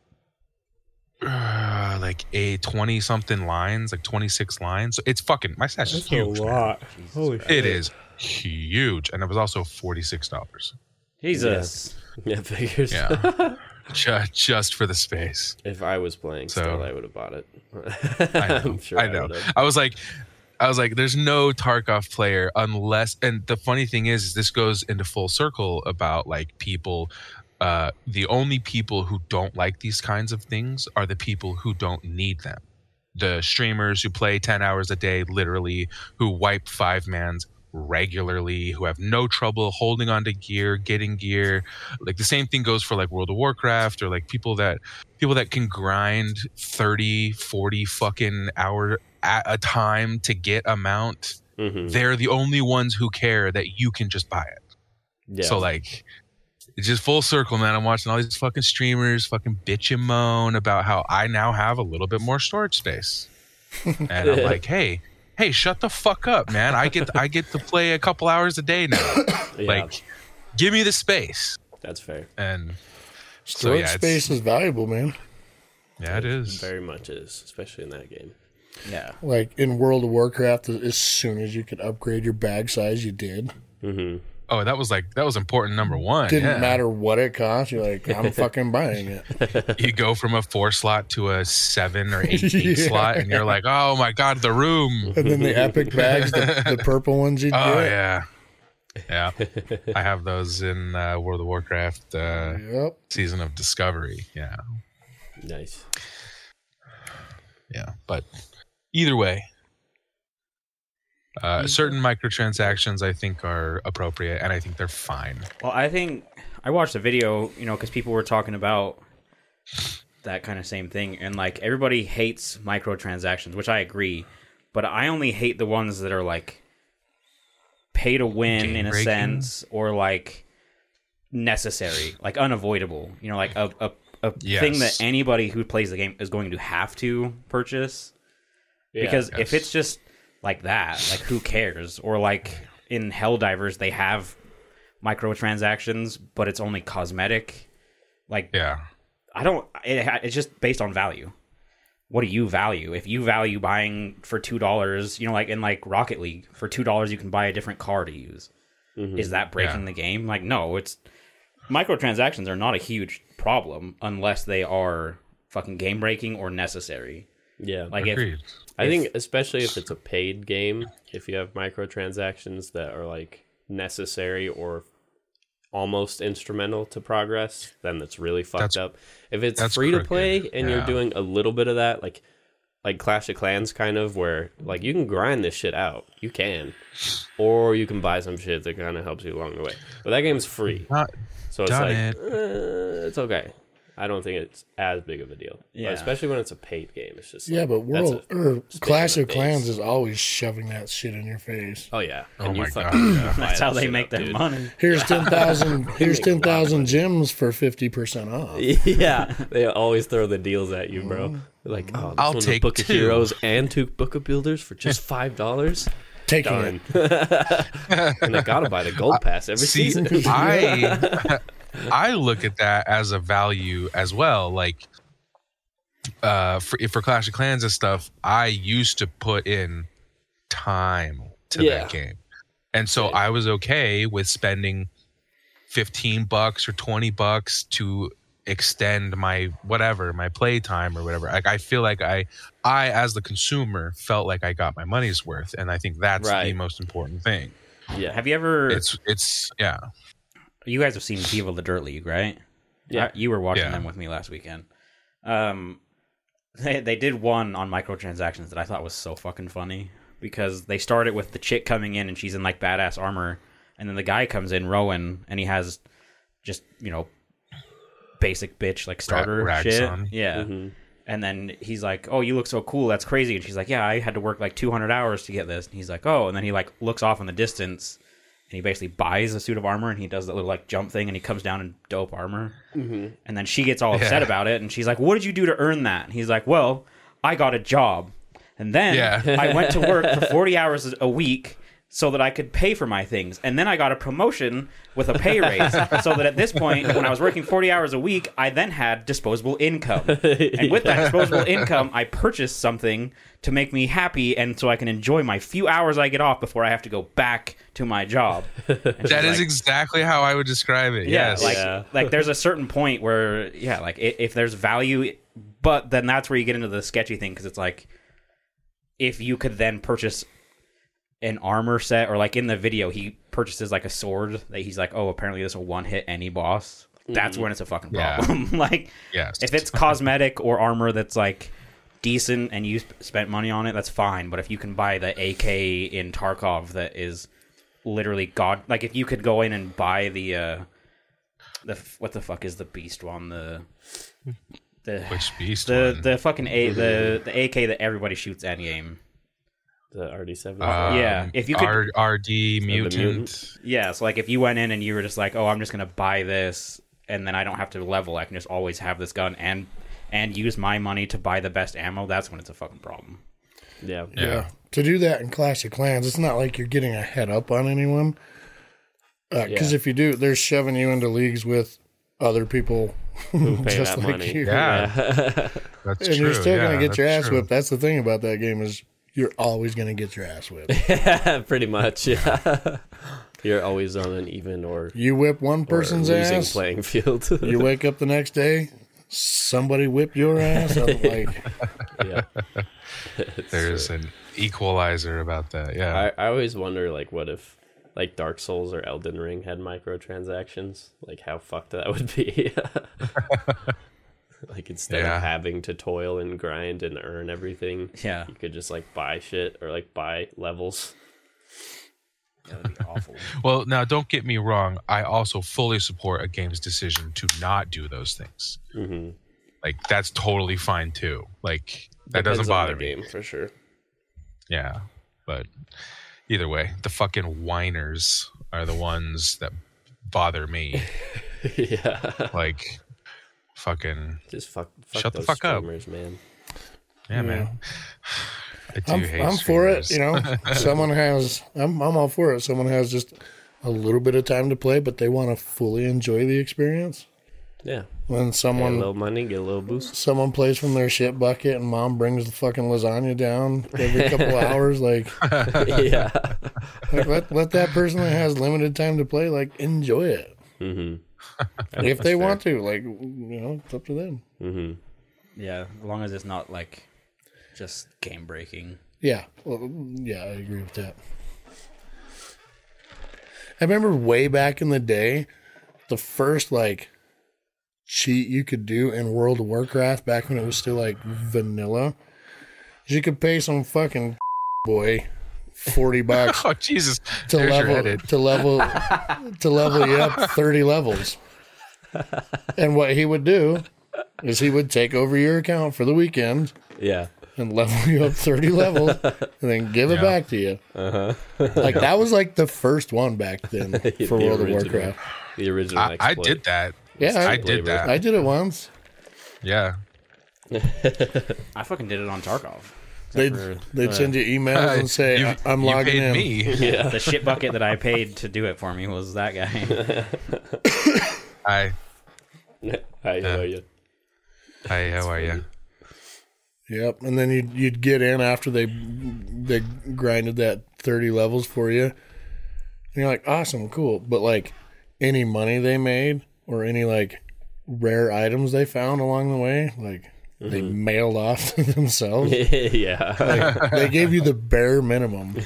uh like a twenty something lines, like twenty-six lines. So it's fucking my stash is huge. man. Holy It is huge, and it was also forty-six dollars. Jesus. Yeah, figures. Yeah, just just for the space. If I was playing So- still, I would have bought it. I know. I'm sure I know. would've. I was like, I was like, there's no Tarkov player unless. And the funny thing is, is this goes into full circle about like people. Uh, the only people who don't like these kinds of things are the people who don't need them. The streamers who play ten hours a day, literally, who wipe five mans regularly, who have no trouble holding on to gear, getting gear. Like the same thing goes for like World of Warcraft or like people that people that can grind thirty, forty fucking hour at a time to get a mount. Mhm. They're the only ones who care that you can just buy it. Yeah. So like it's just full circle, man. I'm watching all these fucking streamers fucking bitch and moan about how I now have a little bit more storage space. And I'm like, hey, hey, shut the fuck up, man. I get I get to play a couple hours a day now. yeah, Like, give me the space. that's fair. And so Storage yeah, it's- space is valuable, man. yeah, it is. Very much is, especially in that game. Yeah. Like in World of Warcraft, as soon as you could upgrade your bag size, you did. Mm-hmm. Oh, that was like that was important number one. Didn't yeah. matter what it cost. You're like, I'm fucking buying it. You go from a four slot to a seven or eight, eight Yeah. slot, and you're like, oh my god, the room. And then the epic bags, the, the purple ones you Oh get. yeah, yeah. I have those in uh, World of Warcraft uh, Yep. Season of Discovery. Yeah, Nice. yeah. But either way, uh, certain microtransactions I think are appropriate, and I think they're fine. Well, I think I watched a video, you know, because people were talking about that kind of same thing, and like everybody hates microtransactions, which I agree, but I only hate the ones that are like pay to win in a Game-breaking? sense, or like necessary, like unavoidable. You know, like a a, a Yes. thing that anybody who plays the game is going to have to purchase. Yeah. Because Yes. if it's just like that, like who cares? Or like in Helldivers, they have microtransactions, but it's only cosmetic. Like, Yeah. I don't. It, it's just based on value. What do you value? If you value buying for two dollars, you know, like in like Rocket League, for two dollars you can buy a different car to use. Mm-hmm. Is that breaking yeah. the game? Like, no. It's microtransactions are not a huge problem unless they are fucking game breaking or necessary. Yeah, like Agreed. if I if, think especially if it's a paid game, if you have microtransactions that are like necessary or almost instrumental to progress, then that's really fucked that's, up. If it's free crooked. to play and yeah. you're doing a little bit of that, like like Clash of Clans kind of, where like you can grind this shit out. You can. Or you can buy some shit that kind of helps you along the way. But that game's free. Not so it's like, it. uh, it's okay. I don't think it's as big of a deal. Yeah. But especially when it's a paid game. It's just yeah, like, but World or Clash of Clans is always shoving that shit in your face. Oh yeah. Oh and my you god. yeah. That's how they make up, their dude. money. Here's ten thousand. Here's ten thousand gems for fifty percent off. Yeah, they always throw the deals at you, bro. They're like, oh, this I'll one's take a Book of two. Heroes and two Book of Builders for just five dollars. Taking Done. it. And I gotta buy the gold pass every See, season. I I look at that as a value as well. Like, uh, for for Clash of Clans and stuff, I used to put in time to Yeah. that game, and so Right. I was okay with spending fifteen bucks or twenty bucks to extend my whatever my play time or whatever. Like, I feel like I I as the consumer felt like I got my money's worth, and I think that's Right. the most important thing. Yeah, Have you ever? It's it's yeah. You guys have seen Viva the Dirt League, right? Yeah. I- you were watching Yeah. them with me last weekend. Um, they they did one on microtransactions that I thought was so fucking funny because they started with the chick coming in and she's in like badass armor, and then the guy comes in, Rowan, and he has just you know basic bitch like starter Ra- rags shit, on. yeah. Mm-hmm. And then he's like, "Oh, you look so cool. That's crazy." And she's like, "Yeah, I had to work like two hundred hours to get this." And he's like, "Oh." And then he like looks off in the distance, and he basically buys a suit of armor, and he does that little like jump thing, and he comes down in dope armor. Mm-hmm. And then she gets all upset Yeah. about it, and she's like, "What did you do to earn that?" And he's like, "Well, I got a job, and then Yeah. I went to work for forty hours a week." So that I could pay for my things. And then I got a promotion with a pay raise. So that at this point, when I was working forty hours a week, I then had disposable income. And with that disposable income, I purchased something to make me happy and so I can enjoy my few hours I get off before I have to go back to my job. And she's That is like, exactly how I would describe it. yeah, yes. like Yeah. like there's a certain point where yeah, like if, if there's value, but then that's where you get into the sketchy thing because it's like if you could then purchase an armor set or like in the video he purchases like a sword that he's like, oh, apparently this will one hit any boss. That's when it's a fucking Yeah. problem. Like Yes. if it's cosmetic or armor that's like decent and you sp- spent money on it, that's fine. But if you can buy the A K in Tarkov that is literally god, like if you could go in and buy the uh the what the fuck is the beast one, the the Which beast the one? the fucking a the the A K that everybody shoots at game. The R D seven. Um, Yeah, if you could- R- RD the mutant. mutant? Yeah, so like if you went in and you were just like, oh, I'm just gonna buy this, and then I don't have to level. I can just always have this gun and and use my money to buy the best ammo. That's when it's a fucking problem. Yeah. Yeah. Yeah. To do that in Clash of Clans, it's not like you're getting a head up on anyone. Because Yeah. if you do, they're shoving you into leagues with other people Who pay just that like money. you. Yeah. Yeah. That's And true. you're still yeah, going to get your that's ass true. whipped. That's the thing about that game is you're always going to get your ass whipped. Pretty much. Yeah. You're always on an even or, You whip one or person's losing ass, playing field. you wake up the next day, somebody whipped your ass. I'm like, Yeah. It's There's true. an equalizer about that. Yeah. I, I always wonder, like, what if, like, Dark Souls or Elden Ring had microtransactions? Like, how fucked that would be. Like, instead Yeah. of having to toil and grind and earn everything, Yeah, you could just, like, buy shit or, like, buy levels. that would be awful. Well, now don't get me wrong. I also fully support a game's decision to not do those things. Mm-hmm. Like, that's totally fine too. Like, that Depends doesn't on bother the me. game, for sure. Yeah. But either way, the fucking whiners are the ones that bother me. Yeah. Like, fucking, Just fuck, fuck Shut the those fuck up. streamers, man. yeah, man. I do I'm, hate I'm for it. streamers. You know, someone has, I'm, I'm all for it. Someone has just a little bit of time to play, but they want to fully enjoy the experience. Yeah. When Get a someone little money, get a little boost. someone plays from their shit bucket and mom brings the fucking lasagna down every couple of hours, like, Yeah. like let let that person that has limited time to play, like, enjoy it. Mm-hmm. If they want to, like, you know, it's up to them. Mm-hmm. Yeah, as long as it's not like just game breaking. Yeah, well, yeah, I agree with that. I remember way back in the day, the first like cheat you could do in World of Warcraft back when it was still like vanilla, is you could pay some fucking boy forty bucks Oh Jesus! to There's your level edit. to level to level you up thirty levels. And what he would do is he would take over your account for the weekend Yeah. and level you up thirty levels and then give it Yeah. back to you. Uh-huh. Like that was like the first one back then for The World of original. Warcraft. The original I, I exploit. did that. Yeah, I did that. I did it once. Yeah. I fucking did it on Tarkov. They'd, for they'd send you emails and say, You- I- I'm you logging paid in. me. Yeah. The shit bucket that I paid to do it for me was that guy. Hi. I know you. Hi. How are you? Yep. And then you'd, you'd get in after they they grinded that thirty levels for you. And you're like, awesome, cool. But like any money they made or any like rare items they found along the way, like they mailed off to themselves. Yeah. Like, they gave you the bare minimum.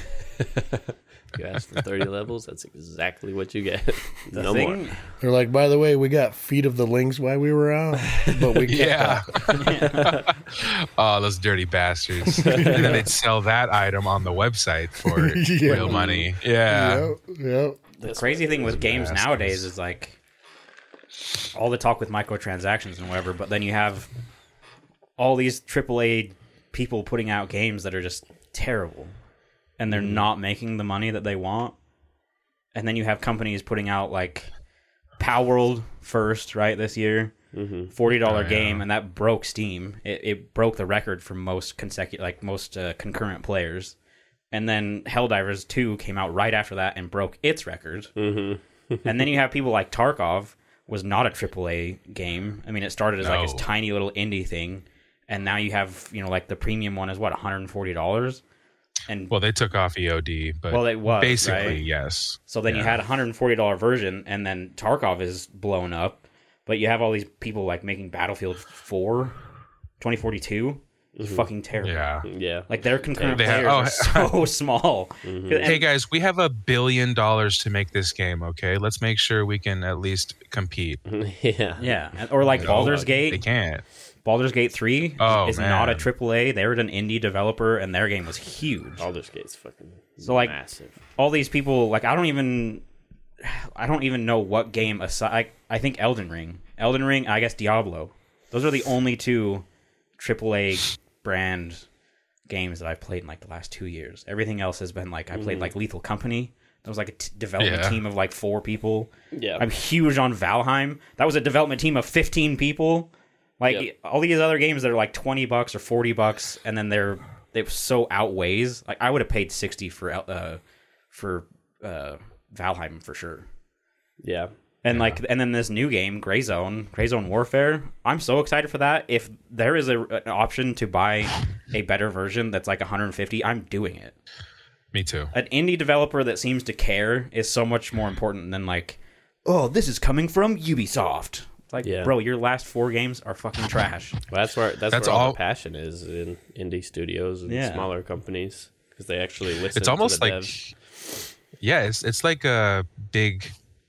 You asked for thirty levels, that's exactly what you get. The no thing, more. They're like, by the way, we got feet of the lynx while we were out, but we kept Yeah. that. Oh, those dirty bastards! And then they'd sell that item on the website for Yeah. real money. Yeah. Yep, yep. the crazy thing with games bastards. nowadays is like all the talk with microtransactions and whatever, but then you have all these triple A people putting out games that are just terrible, and they're not making the money that they want. And then you have companies putting out like Power World first, right, this year, forty dollar Oh, yeah. game, and that broke Steam. It, it broke the record for most consecutive, like most uh, concurrent players. And then Helldivers two came out right after that and broke its record. Mm-hmm. And then you have people like Tarkov was not a triple A game. I mean, it started as like this No. tiny little indie thing, and now you have, you know, like the premium one is what, one hundred forty dollars. And Well, they took off E O D, but Well, it was, basically right? yes. so then you Yeah. had a one hundred forty dollar version, and then Tarkov is blown up. But you have all these people like making Battlefield four, twenty forty-two. It's fucking terrible. Yeah. Yeah. Like their concurrent They have- players are so small. And- Hey guys, we have a billion dollars to make this game. Okay, let's make sure we can at least compete. yeah. yeah, and- or like No, Baldur's They Gate. can't. Baldur's Gate three Oh, is not a man. triple A. They were an indie developer, and their game was huge. Baldur's Gate's fucking So, like, massive. All these people, like I don't even, I don't even know what game aside. I, I think Elden Ring, Elden Ring, I guess Diablo. Those are the only two triple A brand games that I've played in like the last two years. Everything else has been like I played like Lethal Company. That was like a t- development Yeah. team of like four people. Yeah. I'm huge on Valheim. That was a development team of fifteen people. Like Yep. all these other games that are like twenty bucks or forty bucks, and then they're they so outweighs. Like I would have paid sixty for uh for uh Valheim for sure. Yeah. And like and then this new game, Gray Zone, Gray Zone Warfare. I'm so excited for that. If there is a, an option to buy a better version that's like one hundred fifty, I'm doing it. Me too. An indie developer that seems to care is so much more important than like, oh, this is coming from Ubisoft. It's like, Yeah. bro, your last four games are fucking trash. Well, that's where that's, That's where all, all- the passion is in indie studios and Yeah. smaller companies because they actually listen. It's almost to the like devs. yeah, it's it's like a big.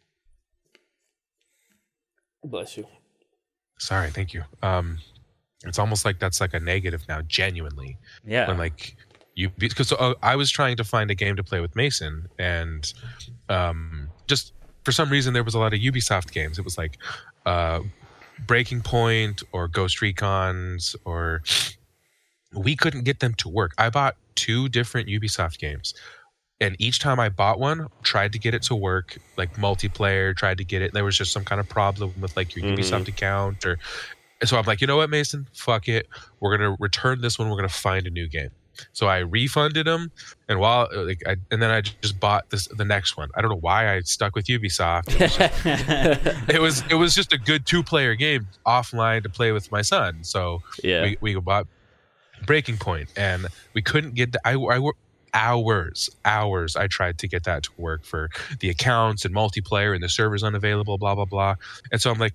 Bless you. Sorry, thank you. Um, it's almost like that's like a negative now. Genuinely, Yeah. when like you because uh, I was trying to find a game to play with Mason, and um, just for some reason there was a lot of Ubisoft games. It was like uh, Breaking Point or Ghost Recons, or we couldn't get them to work. I bought two different Ubisoft games. And each time I bought one, tried to get it to work, like multiplayer, tried to get it. There was just some kind of problem with like your Mhm. Ubisoft account, or and so I'm like, you know what, Mason, fuck it. We're gonna return this one. We're gonna find a new game. So I refunded them, and while like, I, and then I just bought this the next one. I don't know why I stuck with Ubisoft. It was just, it was, it was just a good two player game offline to play with my son. So Yeah. we we bought Breaking Point, and we couldn't get. The, I I worked hours, hours. I tried to get that to work for the accounts and multiplayer, and the server's unavailable. Blah blah blah. And so I'm like,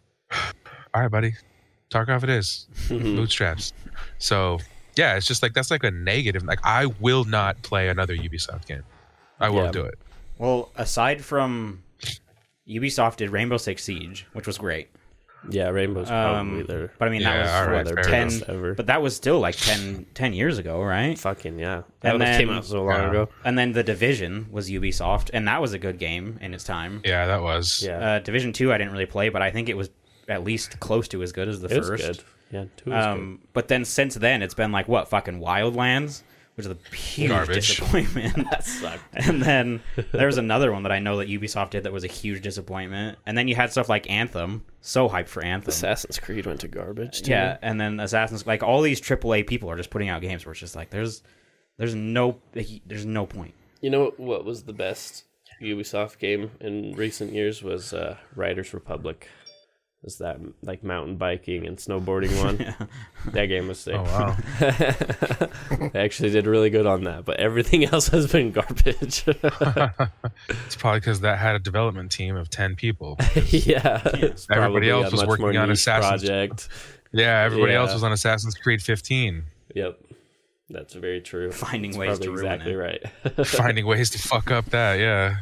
all right, buddy, Tarkov it is. Bootstraps. So. Yeah, it's just like that's like a negative. Like I will not play another Ubisoft game. I won't Yeah. do it. Well, aside from Ubisoft did Rainbow Six Siege, which was great. Yeah, Rainbow's probably Um, their but I mean, Yeah, that was all right, what, fair ten. enough. ever. But that was still like ten, ten years ago, right? Fucking yeah. That And one then- came out so long Yeah. ago. And then the Division was Ubisoft, and that was a good game in its time. Yeah, that was. Yeah. Uh, Division Two, I didn't really play, but I think it was at least close to as good as the It was first. good. Yeah, two was Um, but then since then, it's been like what fucking Wildlands, which is a huge Garbage. disappointment. good. That sucked. And then there was another one that I know that Ubisoft did that was a huge disappointment. And then you had stuff like Anthem, so hyped for Anthem. Assassin's Creed went to garbage too. Yeah, and then Assassin's like all these triple A people are just putting out games where it's just like there's there's no there's no point. You know what was the best Ubisoft game in recent years was uh, Riders Republic. Was that like mountain biking and snowboarding one? That game was sick. Oh wow. They actually did really good on that, but everything else has been garbage. It's probably because that had a development team of ten people. yeah, it's Everybody probably else a was much working more on niche Assassin's- project. Yeah, everybody Yeah. else was on Assassin's Creed fifteen, Yep, that's very true. Finding That's ways to probably ruin exactly it. right. finding ways to fuck up that. Yeah.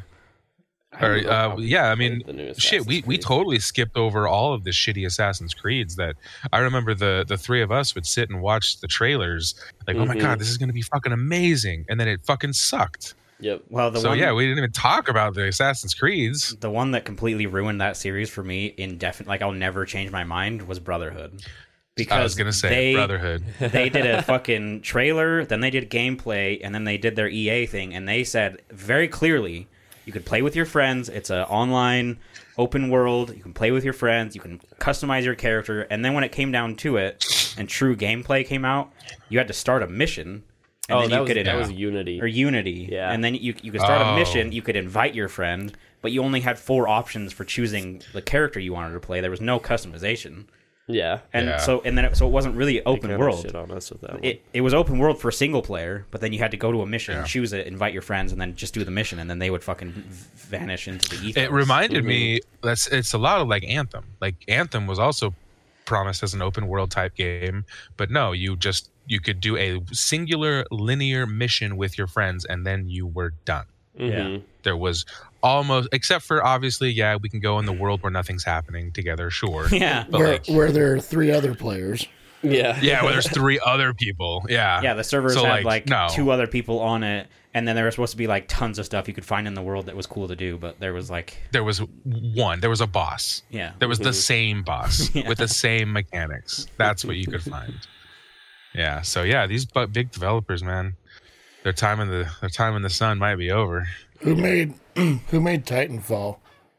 Or, don't know uh, how yeah, I we mean, played the new shit, we, Assassin's we Creed. totally skipped over all of the shitty Assassin's Creeds that I remember the, the three of us would sit and watch the trailers like, oh my Mhm. God, this is going to be fucking amazing. And then it fucking sucked. Yep. Well, the so one, yeah, we didn't even talk about the Assassin's Creeds. the one that completely ruined that series for me, indefinite, like I'll never change my mind, was Brotherhood. Because I was going to say they, Brotherhood. they did a fucking trailer, then they did gameplay, and then they did their E A thing, and they said very clearly, you could play with your friends. It's an online open world. You can play with your friends. You can customize your character. And then when it came down to it, and true gameplay came out, you had to start a mission. And Oh, then that you was, could that was Unity. or Unity. Yeah. And then you you could start Oh. a mission. You could invite your friend, but you only had four options for choosing the character you wanted to play. There was no customization. Yeah. And Yeah. so and then it, so it wasn't really They open kinda world. shit on us with that one. It, it was open world for single player, but then you had to go to a mission, Yeah. choose it, invite your friends, and then just do the mission, and then they would fucking v- vanish into the ether. It reminded me that's it's a lot of like Anthem. Like Anthem was also promised as an open world type game, but no, you just you could do a singular linear mission with your friends and then you were done. Mhm. There was almost except for obviously, yeah, we can go in the world where nothing's happening together, sure. Yeah. But Where, like where there are three other players. Yeah. yeah, where there's three other people. Yeah. Yeah, the servers So, had like, like, no. two other people on it, and then there was supposed to be like tons of stuff you could find in the world that was cool to do, but there was like, There was one. There was a boss. yeah. There was the same boss Yeah. with the same mechanics. That's what you could find. Yeah. So yeah, these bu- big developers, man, their time in the their time in the sun might be over. Who made Who made Titanfall?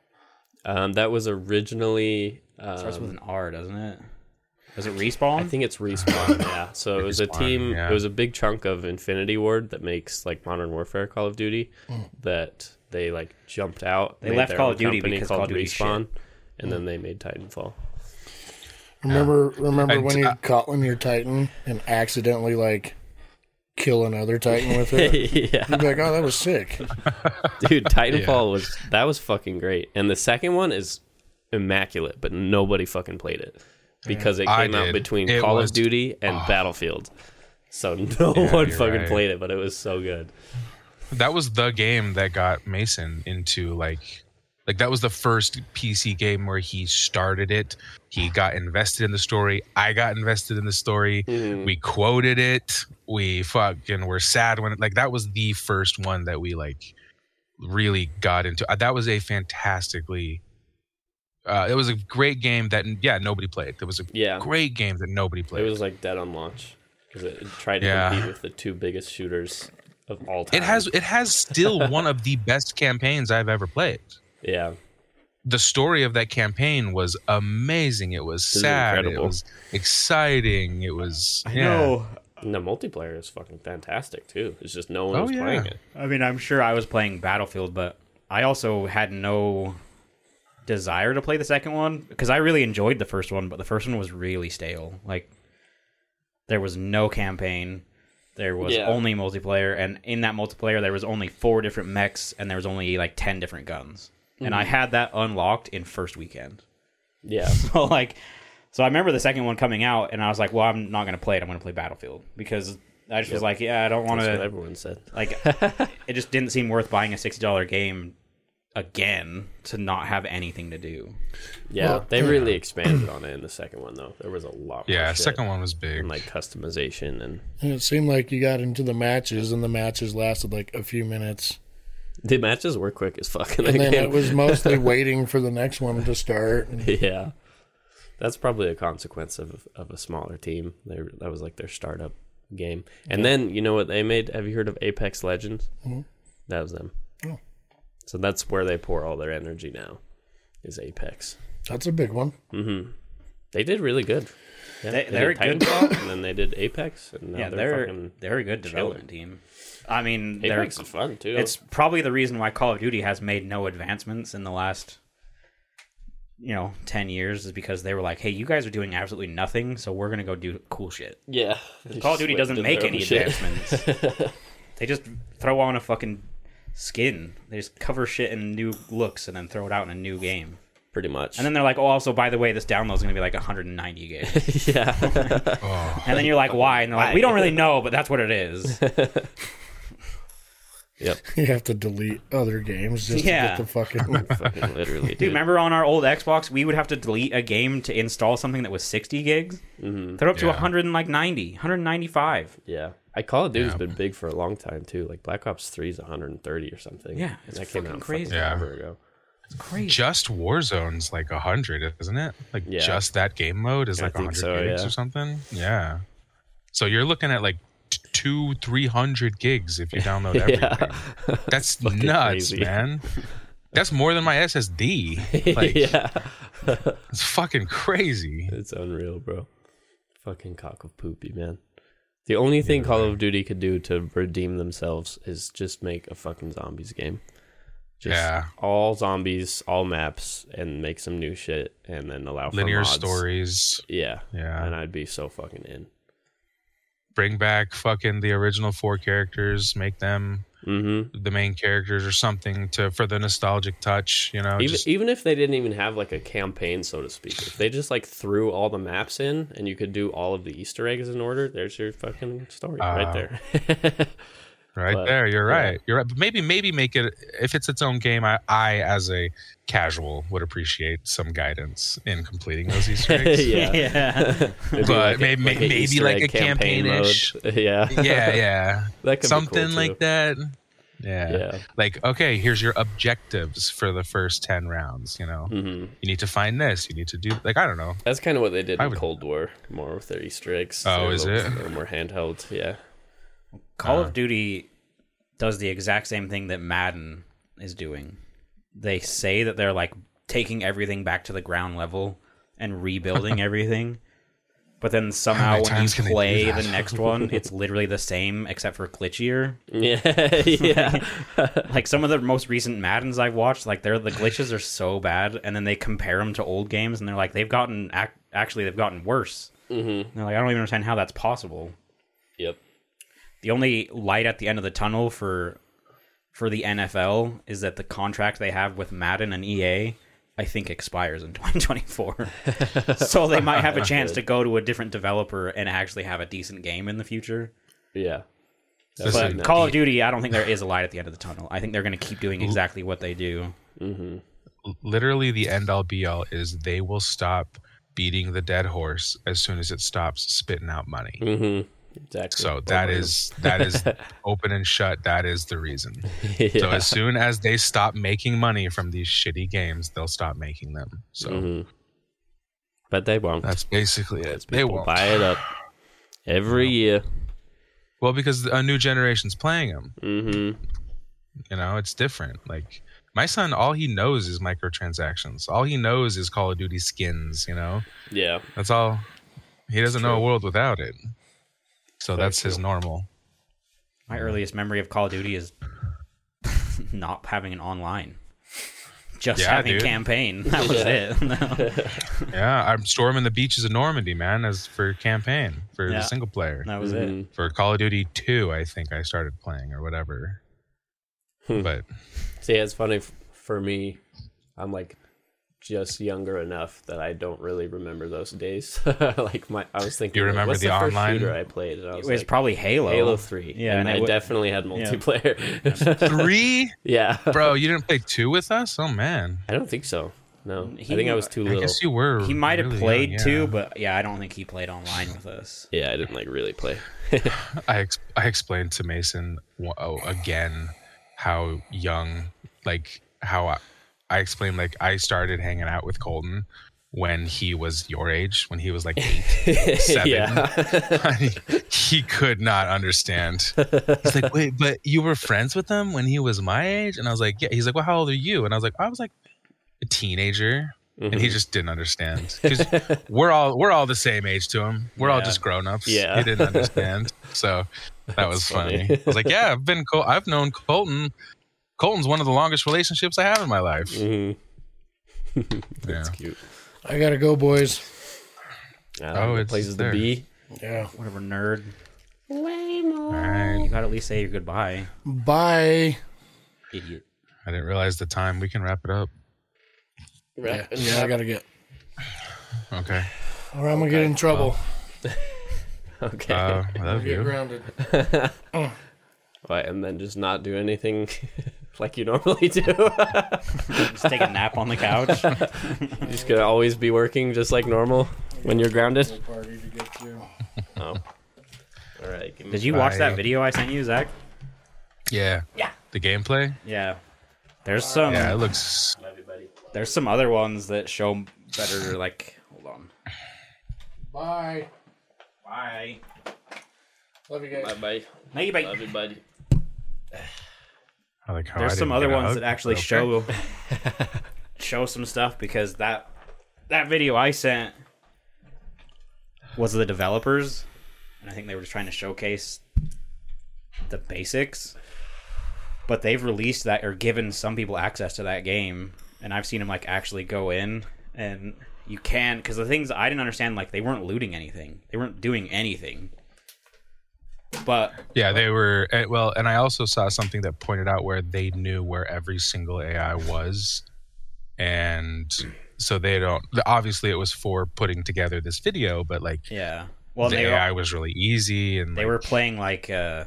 Um, that was originally. Um, Starts with an R, doesn't it? Was it Respawn? I think it's Respawn. Yeah. So it was a Respawn, team. yeah. It was a big chunk of Infinity Ward that makes like Modern Warfare, Call of Duty. That they like jumped out. They made left their Call own of Duty company because called Call of Duty's Respawn, and then they made Titanfall. Remember Remember And, when you uh, caught on your Titan and accidentally like kill another Titan with it? yeah. You'd be like, oh, that was sick. Dude, Titanfall was that was fucking great, and the second one is immaculate, but nobody fucking played it because it I came out did. between It Call was- of Duty and Battlefield, so no Yeah, one you're fucking right. played it, but it was so good. That was the game that got Mason into like like that was the first P C game where he started it. He got invested in the story. I got invested in the story. Mhm. We quoted it. We fucking were sad when like that was the first one that we like really got into. Uh, That was a fantastically uh, it was a great game that yeah nobody played. It was a Yeah, great game that nobody it played. was like dead on launch because it tried to Yeah. compete with the two biggest shooters of all time. It has it has still one of the best campaigns I've ever played. yeah, The story of that campaign was amazing. It was is sad. It incredible. was exciting. It was I yeah. know. And the multiplayer is fucking fantastic too. It's just no one Oh, was yeah. playing it. I mean, I'm sure I was playing Battlefield, but I also had no desire to play the second one because I really enjoyed the first one, but the first one was really stale. Like, there was no campaign. There was Yeah. only multiplayer, and in that multiplayer, there was only four different mechs, and there was only like ten different guns. Mm-hmm. And I had that unlocked in first weekend. Yeah. So like, so I remember the second one coming out, and I was like, well, I'm not going to play it. I'm going to play Battlefield because I just Yep. was like, yeah, I don't want That's what to. everyone said. Like, it just didn't seem worth buying a sixty dollars game again to not have anything to do. Yeah, Well, they really expanded on it in the second one though. There was a lot. Yeah, more shit second one was big. and like customization and And it seemed like you got into the matches, and the matches lasted like a few minutes. the matches were quick as fuck. in And that then game. it was mostly waiting for the next one to start. Yeah, that's probably a consequence of of a smaller team. They that was like their startup game. And Yeah. then you know what they made? Have you heard of Apex Legends? Mm-hmm. That was them. Oh. So that's where they pour all their energy now. Is Apex. That's a big one. Mm-hmm. They did really good. Yeah, They- they're did good. Titanfall, and then they did Apex, and now Yeah, they're, they're fucking they're a good development team. I mean, they're Apex is fun too. it's probably the reason why Call of Duty has made no advancements in the last, you know, ten years is because they were like, hey, you guys are doing absolutely nothing, so we're gonna go do cool shit. yeah. Call of Duty doesn't make any advancements. advancements. They just throw on a fucking skin. They just cover shit in new looks and then throw it out in a new game. Pretty much. And then they're like, oh, also, by the way, this download's going to be like one hundred ninety gigs. yeah. Oh, And then you're like, why? And they're like, we don't really know, but that's what it is. Yep. You have to delete other games just Yeah. to get the fucking. Fucking literally, dude. Dude, remember on our old Xbox, we would have to delete a game to install something that was sixty gigs? Mm-hmm. They're up to Yeah. one hundred ninety, one hundred ninety-five. Yeah. I Call of Duty's Yeah. been big for a long time too. Like Black Ops three is one hundred thirty or something. Yeah, and it's that came fucking out crazy. fucking Yeah. forever ago. It's crazy. just Warzone's like a hundred, isn't it? Like Yeah. just that game mode is I like a think hundred so, gigs yeah. or something. Yeah. So you're looking at like t- two, three hundred gigs if you download everything. Yeah. That's Fucking nuts, crazy. man. That's more than my S S D. Like, yeah. it's fucking crazy. It's unreal, bro. Fucking cock of poopy, man. The only thing Yeah, Call right. of Duty could do to redeem themselves is just make a fucking zombies game. Just Yeah. all zombies, all maps, and make some new shit, and then allow for Linear mods. stories. Yeah, Yeah. and I'd be so fucking in. Bring back fucking the original four characters, make them Mm-hmm. the main characters or something to for the nostalgic touch, you know. Even just, even if they didn't even have like a campaign, so to speak, if they just like threw all the maps in and you could do all of the Easter eggs in order, there's your fucking story right Uh, there. right but, there, you're yeah. right. You're right. But maybe maybe make it if it's its own game. I, I as a casual would appreciate some guidance in completing those Easter eggs. yeah. Yeah. Maybe But a- maybe- a maybe Easter like egg a campaign-ish. mode. Yeah, yeah, yeah. that could Something be cool like too. that. Yeah. Yeah. Like, okay, here's your objectives for the first ten rounds, you know. hmm You need to find this, you need to do like I don't know. That's kind of what they did I in would- Cold War, more with their Easter eggs. Oh, They're a is little- it? they're more handheld? Yeah. Call Uh. of Duty does the exact same thing that Madden is doing. They say that they're like taking everything back to the ground level and rebuilding everything. But then somehow many when you times can they do play that? the next one, it's literally the same except for glitchier. Yeah, yeah. Like some of the most recent Maddens I've watched, like they're the glitches are so bad, and then they compare them to old games, and they're like they've gotten ac- actually they've gotten worse. Mm-hmm. They're like I don't even understand how that's possible. Yep. The only light at the end of the tunnel for for the N F L is that the contract they have with Madden and E A, I think, expires in twenty twenty-four. So they might have a chance to go to a different developer and actually have a decent game in the future. Yeah. This But is- Call of Duty, I don't think there is a light at the end of the tunnel. I think they're going to keep doing exactly what they do. Mm-hmm. Literally the end all be all is they will stop beating the dead horse as soon as it stops spitting out money. Mm-hmm. Exactly. So that is that is open and shut. That is the reason. yeah. So as soon as they stop making money from these shitty games, they'll stop making them. So Mhm. But they won't. that's basically it. They People won't buy it up every year. Well, because a new generation's playing them. Mm-hmm. You know, it's different. Like my son, all he knows is microtransactions. All he knows is Call of Duty skins. You know, Yeah. that's all. He doesn't know a world without it. So that's his normal. My earliest memory of Call of Duty is not having an online. Just Yeah, having dude. campaign. That was it. Yeah, I'm storming the beaches of Normandy, man, as for campaign for Yeah. the single player. That was Mhm. it. For Call of Duty two, I think I started playing or whatever. Hmm. But See, it's funny f- for me. I'm like just younger enough that I don't really remember those days. Like my, I was thinking, You like, remember what's the the, first online? shooter I played? And I It was, was like, probably Halo. Halo three. Yeah, and and it I wa- definitely had multiplayer. three, Yeah, bro, you didn't play two with us? Oh man, I don't think so. No, He- I think I was too I little. guess you were. He might have really played young, yeah. too, but yeah, I don't think he played online with us. Yeah, I didn't like really play. I ex- I explained to Mason oh, again how young, like how I, I explained like I started hanging out with Colton when he was your age, when he was like eight, seven. Yeah. He could not understand. He's like, wait, but you were friends with him when he was my age? And I was like, yeah. He's like, well, how old are you? And I was like, I was like a teenager. And he just didn't understand because we're all we're all the same age to him. We're all Yeah. just grown ups. Yeah. He didn't understand. So that was funny. funny. I was like, yeah, I've been Col- I've known Colton. Colton's one of the longest relationships I have in my life. Mhm. Yeah. That's cute. I gotta go, boys. Uh, Oh, the it's places there. to be. Yeah. Whatever, nerd. All You right. gotta at least say your goodbye, Bye. idiot. I didn't realize the time. We can wrap it up. Yeah, yeah, I gotta get. Okay. Or I'm gonna get in trouble. Okay. Uh, I love Get you. grounded. Right, and then just not do anything like you normally do. Just take a nap on the couch. You're just gonna always be working just like normal when you're grounded. Party to get to. Oh. All right. Give me Did you watch Bye. that video I sent you, Zach? Yeah. Yeah. The gameplay. Yeah. There's some. Yeah, it looks. everybody. There's some other ones that show better. Like, hold on. Bye. Bye. Love you guys. Bye bye. Maybe. Bye. Everybody. I like how There's I some didn't other get a ones hug, that actually but okay. show show some stuff because that that video I sent was the developers, and I think they were just trying to showcase the basics. But they've released that or given some people access to that game, and I've seen them like actually go in and you can because the things I didn't understand, like they weren't looting anything, they weren't doing anything. But Yeah, they were eh, well, and I also saw something that pointed out where they knew where every single A I was, and so they don't. Obviously, it was for putting together this video, but like yeah, well, the they A I were, was really easy, and they like, were playing like uh,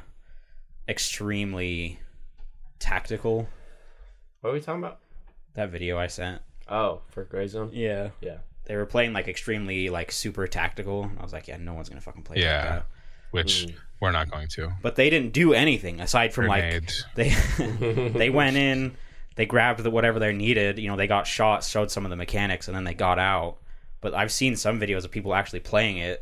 extremely tactical. What are we talking about? That video I sent. Oh, for Gray Zone? Yeah, Yeah. they were playing like extremely like super tactical. I was like, yeah, no one's gonna fucking play Yeah. like that. which we're not going to. But they didn't do anything aside from Grenade. like they they went in, they grabbed the whatever they needed. You know, they got shots, showed some of the mechanics, and then they got out. But I've seen some videos of people actually playing it,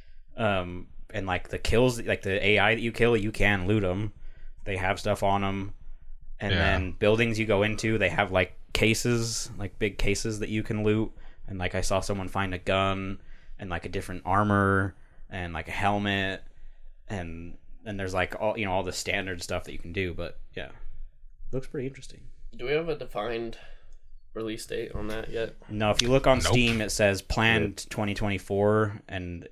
um, and like the kills, like the A I that you kill, you can loot them. They have stuff on them, and Yeah. then buildings you go into, they have like cases, like big cases that you can loot. And like I saw someone find a gun and like a different armor and like a helmet. And and there's like all you know all the standard stuff that you can do, but yeah, looks pretty interesting. Do we have a defined release date on that yet? No, if you look on Nope. Steam, it says planned twenty twenty-four, and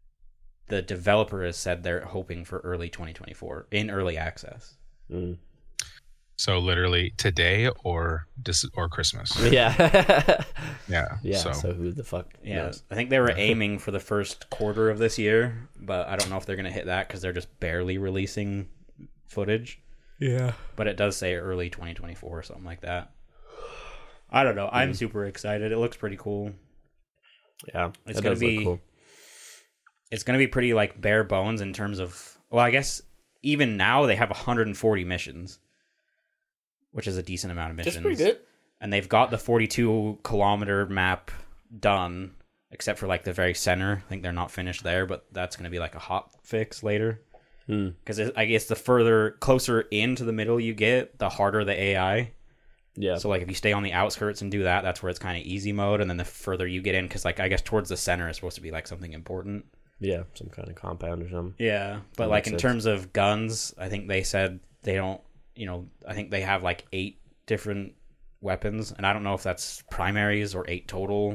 the developer has said they're hoping for early twenty twenty-four in early access. Mm. So literally today or dis- or Christmas. Yeah. Yeah. yeah. So, So, who the fuck? Yeah, knows? I think they were aiming for the first quarter of this year, but I don't know if they're gonna hit that because they're just barely releasing footage. Yeah. But it does say early twenty twenty-four or something like that. I don't know. I'm super excited. It looks pretty cool. Yeah. It's that gonna does look be- cool. It's going to be pretty like bare bones in terms of, well, I guess even now they have one hundred forty missions, which is a decent amount of missions. That's pretty good. And they've got the forty-two kilometer map done, except for like the very center. I think they're not finished there, but that's going to be like a hot fix later. Hmm. Because I guess the further closer into the middle you get, the harder the A I. Yeah. So like if you stay on the outskirts and do that, that's where it's kind of easy mode. And then the further you get in, because like I guess towards the center is supposed to be like something important. Yeah, some kind of compound or something. Yeah, but That like makes in sense. terms of guns, I think they said they don't. You know, I think they have like eight different weapons, and I don't know if that's primaries or eight total.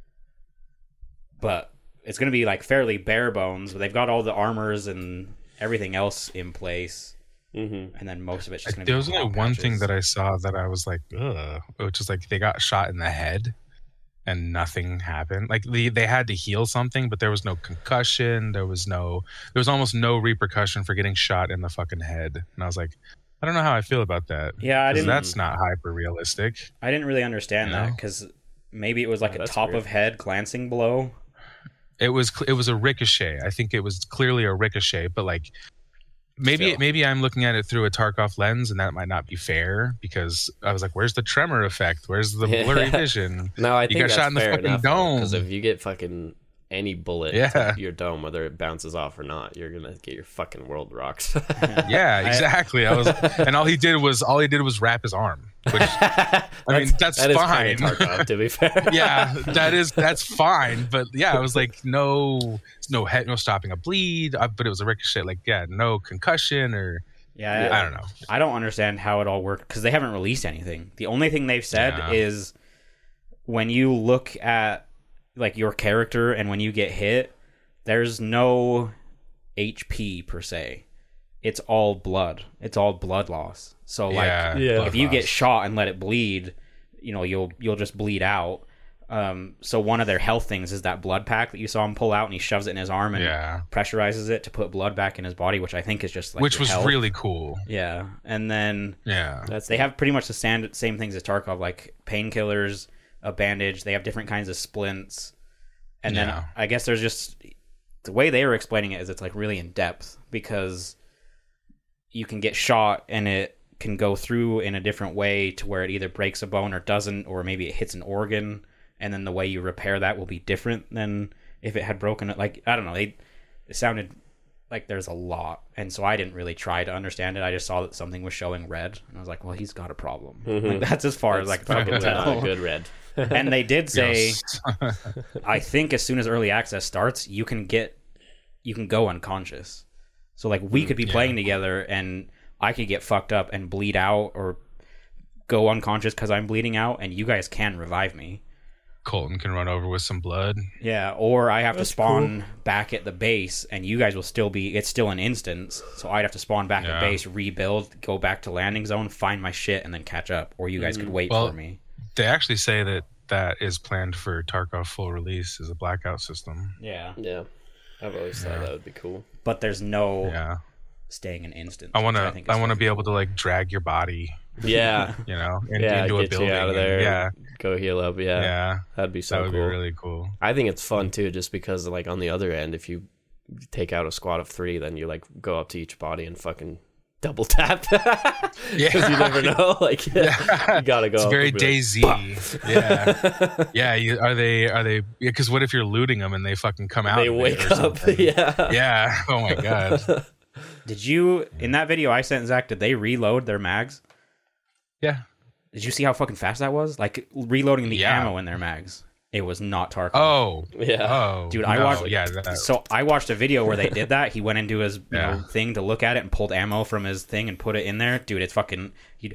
But it's going to be like fairly bare bones. But they've got all the armors and everything else in place, Mm-hmm. and then most of it's just going to be. There was only hot one thing patches. that I saw that I was like, ugh, which is like they got shot in the head and nothing happened. Like they, they had to heal something, but there was no concussion. There was no, there was almost no repercussion for getting shot in the fucking head. And I was like, I don't know how I feel about that. Yeah, I 'Cause didn't. that's not hyper realistic. I didn't really understand You that know? because maybe it was like Oh, a that's top weird. of head glancing blow. It was cl- it was a ricochet. I think it was clearly a ricochet, but like maybe Still. maybe I'm looking at it through a Tarkov lens, and that might not be fair because I was like, "Where's the tremor effect? Where's the blurry Yeah. vision?" No, I You think got that's shot in the fair fucking enough, dome. Because if you get fucking any bullet Yeah. to your dome, whether it bounces off or not, you're gonna get your fucking world rocks. Yeah, exactly. I was, and all he did was all he did was wrap his arm. Which I mean, that's that is fine. kinda Tarkov, to be fair. Yeah, that is that's fine. But yeah, I was like, no, no head, no stopping a bleed. Uh, but it was a ricochet. Like, yeah, no concussion or Yeah, I don't know. I don't understand how it all worked because they haven't released anything. The only thing they've said Yeah. is when you look at like your character and when you get hit, there's no H P per se. It's all blood. It's all blood loss. So like Yeah, Yeah. blood if you get loss. shot and let it bleed, you know, you'll you'll just bleed out. Um, so one of their health things is that blood pack that you saw him pull out and he shoves it in his arm and Yeah. pressurizes it to put blood back in his body, which I think is just like which your was health. really cool. Yeah. And then Yeah, That's they have pretty much the stand, same things as Tarkov, like painkillers, a bandage. They have different kinds of splints, and then Yeah. I guess there's just the way they were explaining it is it's like really in depth because you can get shot and it can go through in a different way to where it either breaks a bone or doesn't, or maybe it hits an organ, and then the way you repair that will be different than if it had broken it. Like I don't know, they it sounded like there's a lot, and so I didn't really try to understand it. I just saw that something was showing red, and I was like, "Well, he's got a problem." Like, that's as far as I could fucking probably not a tell. good red. And they did say, Yes. I think as soon as early access starts, you can get, you can go unconscious. So like we could be yeah. playing together, and I could get fucked up and bleed out or go unconscious because I'm bleeding out, and you guys can revive me. Colton can run over with some blood. Yeah, or I have That's to spawn back at the base, and you guys will still be. It's still an instance, so I'd have to spawn back Yeah. at base, rebuild, go back to landing zone, find my shit, and then catch up. Or you guys could wait Well, for me. They actually say that that is planned for Tarkov full release as a blackout system. Yeah, Yeah. I've always thought that would be cool. but there's no Yeah, staying an instance. I want which to. think I, is want to fucking be able cool. to like drag your body, Yeah. you know, in, Yeah, into a get building. you out of and- there. Yeah, Go heal up. Yeah. yeah, That'd be so that would cool. be really cool. I think it's fun too, just because like on the other end, if you take out a squad of three, then you like go up to each body and fucking double tap. Because you never know. Like you gotta go. It's up very and be like, DayZ. yeah, yeah. You, are they? Are they? Because what if you're looting them and they fucking come out? They of it wake or up. something? Yeah. Yeah. Oh my god. Did you in that video I sent Zach? Did they reload their mags? Yeah. Did you see how fucking fast that was? Like reloading the Yeah. ammo in their mags. It was not Tarkov. Oh. Yeah. Oh. Dude, I no, watched- Yeah. That, So I watched a video where they did that. He went into his you Yeah. know, thing to look at it and pulled ammo from his thing and put it in there. Dude, it's fucking. You'd,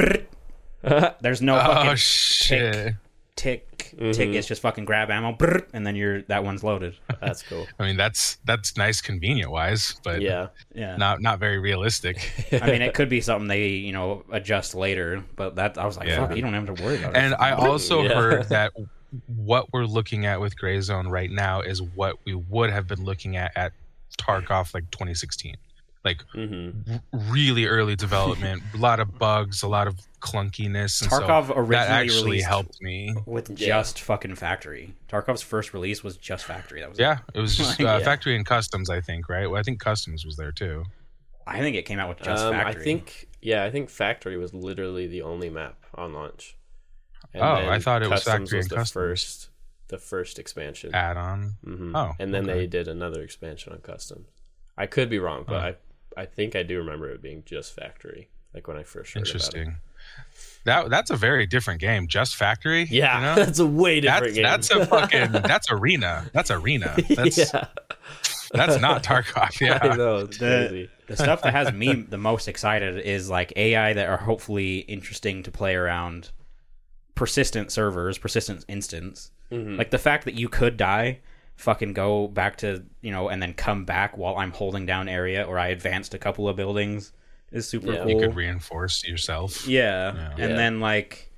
there's no fucking oh shit. tick tick. It's just fucking grab ammo, and then you're that one's loaded. That's cool. I mean, that's that's nice, convenient wise, but Yeah. Yeah. not not very realistic. I mean, it could be something they you know adjust later, but that I was like, Yeah. fuck, you don't have to worry about And it. I also Yeah. heard that what we're looking at with Gray Zone right now is what we would have been looking at at Tarkov like twenty sixteen. Like Mm-hmm. r- really early development, a lot of bugs, a lot of clunkiness. And Tarkov so originally that actually released- helped me. with Yeah. just fucking factory. Tarkov's first release was just factory. That was Yeah, it was just uh, Yeah. factory and customs, I think, right? Well, I think customs was there too. I think it came out with just Um, I factory. think yeah, I think Factory was literally the only map on launch. And Oh, then I thought it was Customs Factory was and the Customs. first, the first expansion. Add-on. Mhm. Oh, and then okay. they did another expansion on Customs. I could be wrong, but Oh. I I think I do remember it being just Factory, like when I first heard about it. Interesting. That that's a very different game. Just factory. Yeah, you know? that's a way different that's game. that's a fucking that's arena. That's arena. That's yeah. That's not Tarkov. I Yeah. know, it's The, crazy. the stuff that has me the most excited is like A I that are hopefully interesting to play around, persistent servers, persistent instance. Mm-hmm. Like the fact that you could die, fucking go back to, you know, and then come back while I'm holding down area or I advanced a couple of buildings is super Yeah. cool. You could reinforce yourself. Yeah. Yeah. And Yeah. then like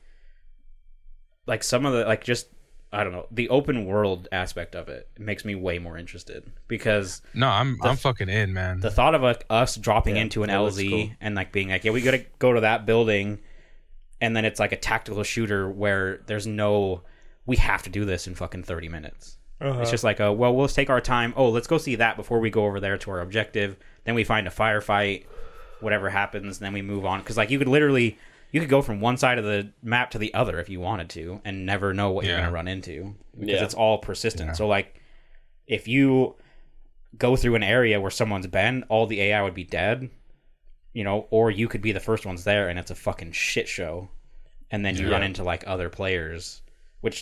like some of the like just I don't know, the open world aspect of it makes me way more interested because No, I'm The- I'm fucking in, man. the thought of like us dropping Yeah, into an that looks L Z cool. and like being like, yeah, we gotta go to that building, and then it's like a tactical shooter where there's no, we have to do this in fucking thirty minutes. Uh-huh. It's just like, oh, well, we'll take our time. Oh, let's go see that before we go over there to our objective. Then we find a firefight, whatever happens, and then we move on. Because like you could literally, you could go from one side of the map to the other if you wanted to, and never know what you're Yeah. gonna run into because Yeah. it's all persistent. Yeah. So like, if you go through an area where someone's been, all the A I would be dead, you know, or you could be the first ones there and it's a fucking shit show. And then you Yeah. run into like other players, which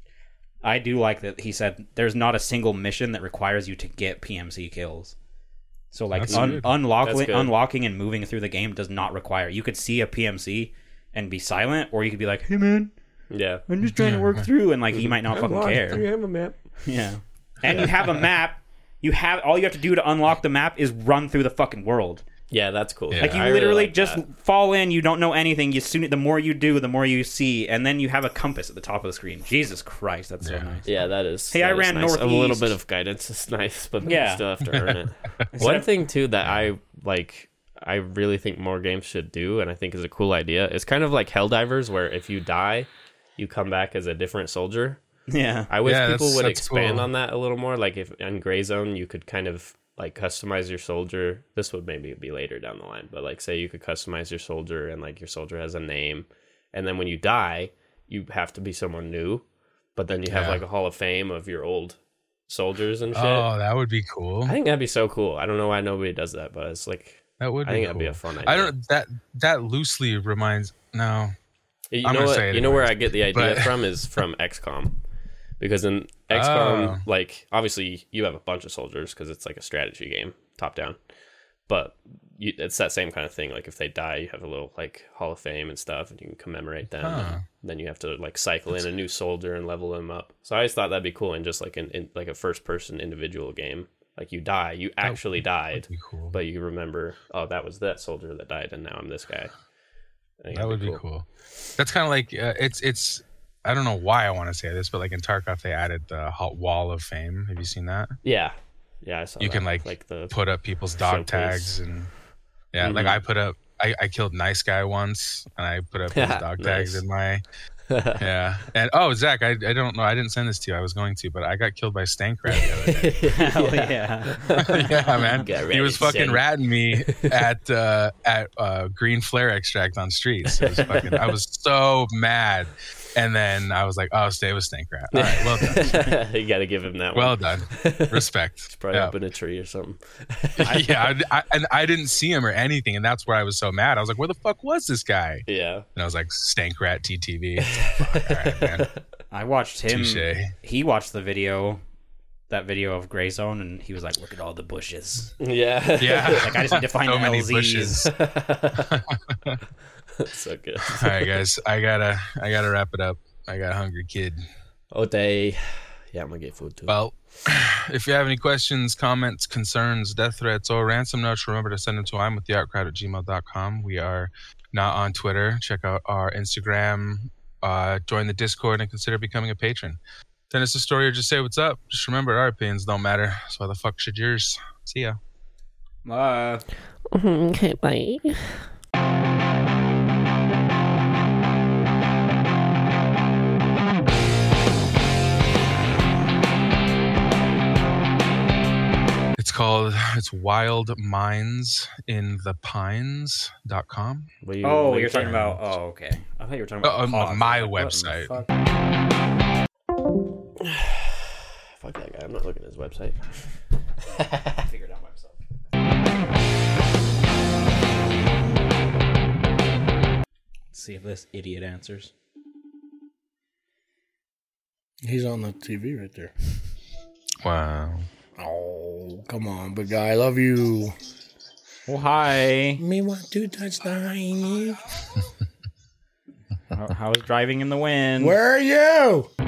I do like that he said there's not a single mission that requires you to get P M C kills. So like That's un- good. unlocking, That's good. unlocking and moving through the game does not require. You could see a P M C and be silent, or you could be like, "Hey man, Yeah. I'm just trying to work through," and like he might not fucking care. have a map. Yeah. And you have a map. You have all you have to do to unlock the map is run through the fucking world. Yeah, that's cool. Yeah. Like you I really literally like just that. fall in. You don't know anything. You soon the more you do, the more you see, and then you have a compass at the top of the screen. Jesus Christ, that's so Yeah. nice. Yeah, that is. Hey, that I is ran nice. A little northeast. bit of guidance is nice, but Yeah. you still have to earn it. Instead One of- thing too that I like, I really think more games should do, and I think is a cool idea. It's kind of like Helldivers, where if you die, you come back as a different soldier. Yeah. I wish Yeah, people that's- would that's expand cool. on that a little more. Like if in Gray Zone you could kind of like customize your soldier. This would maybe be later down the line, but like say you could customize your soldier and like your soldier has a name, and then when you die, you have to be someone new, but then you have Yeah. like a Hall of Fame of your old soldiers and shit. Oh, that would be cool. I think that'd be so cool. I don't know why nobody does that, but it's like That would I be think cool. that'd be a fun idea. I don't that that loosely reminds no. You I'm know gonna what? say it You know where anyways, I get the idea but- from is from X COM, because in X COM, Oh. like obviously you have a bunch of soldiers because it's like a strategy game, top down. But you, it's that same kind of thing. Like if they die, you have a little like Hall of Fame and stuff, and you can commemorate them. Huh. And then you have to like cycle in a new soldier and level them up. So I always thought that'd be cool in just like in, in like a first person individual game. Like you die, you actually died, That'd be cool. but you remember, oh, that was that soldier that died, and now I'm this guy. I think That that'd would be cool. That's kind of like uh, it's it's. I don't know why I want to say this, but like in Tarkov, they added the hot wall of fame. Have you seen that? Yeah, yeah, I saw You that. can like, like the put up people's dog showcase. tags and yeah, like Mhm. I put up. I, I killed Nice Guy once, and I put up his dog tags Nice. in my yeah. And oh, Zach, I, I don't know. I didn't send this to you. I was going to, but I got killed by Stank Rat the other day. Hell yeah. yeah, man. Get He was ready, fucking Zen. ratting me at uh, at uh, green flare extract on streets. It was fucking, I was so mad. And then I was like, "Oh, stay with Stank Rat." All right, well done. You got to give him that Well one. done. Respect. Probably Yeah, up in a tree or something. yeah. I, I, and I didn't see him or anything, and that's where I was so mad. I was like, "Where the fuck was this guy?" Yeah. And I was like, "Stank Rat T T V." Fuck, all right, man. I watched him. Touche. He watched the video, that video of Gray Zone, and he was like, "Look at all the bushes." Yeah. Yeah. Like I just need to find So the many L Zs. bushes. So good. All right, guys. I gotta I gotta wrap it up. I got a hungry kid. Oh, day. Yeah, I'm gonna get food too. Well, if you have any questions, comments, concerns, death threats, or ransom notes, remember to send them to I'm with the outcrowd at gmail dot com. We are not on Twitter. Check out our Instagram, uh, join the Discord, and consider becoming a patron. Send us a story or just say what's up. Just remember, our opinions don't matter. So why the fuck should yours? See ya. Uh, Okay, bye. It's called, it's Wild Minds in the Pines dot com. What are you- oh, what are you're you talking saying? about. Oh, okay. I thought you were talking about Oh, on Pog. my Like, what in the website. fuck? Fuck that guy. I'm not looking at his website. I figured it out myself. Let's see if this idiot answers. He's on the T V right there. Wow. Oh, come come on, big guy. I love you. Oh, hi. Me want to touch the hiney. How, how's driving in the wind? Where are you?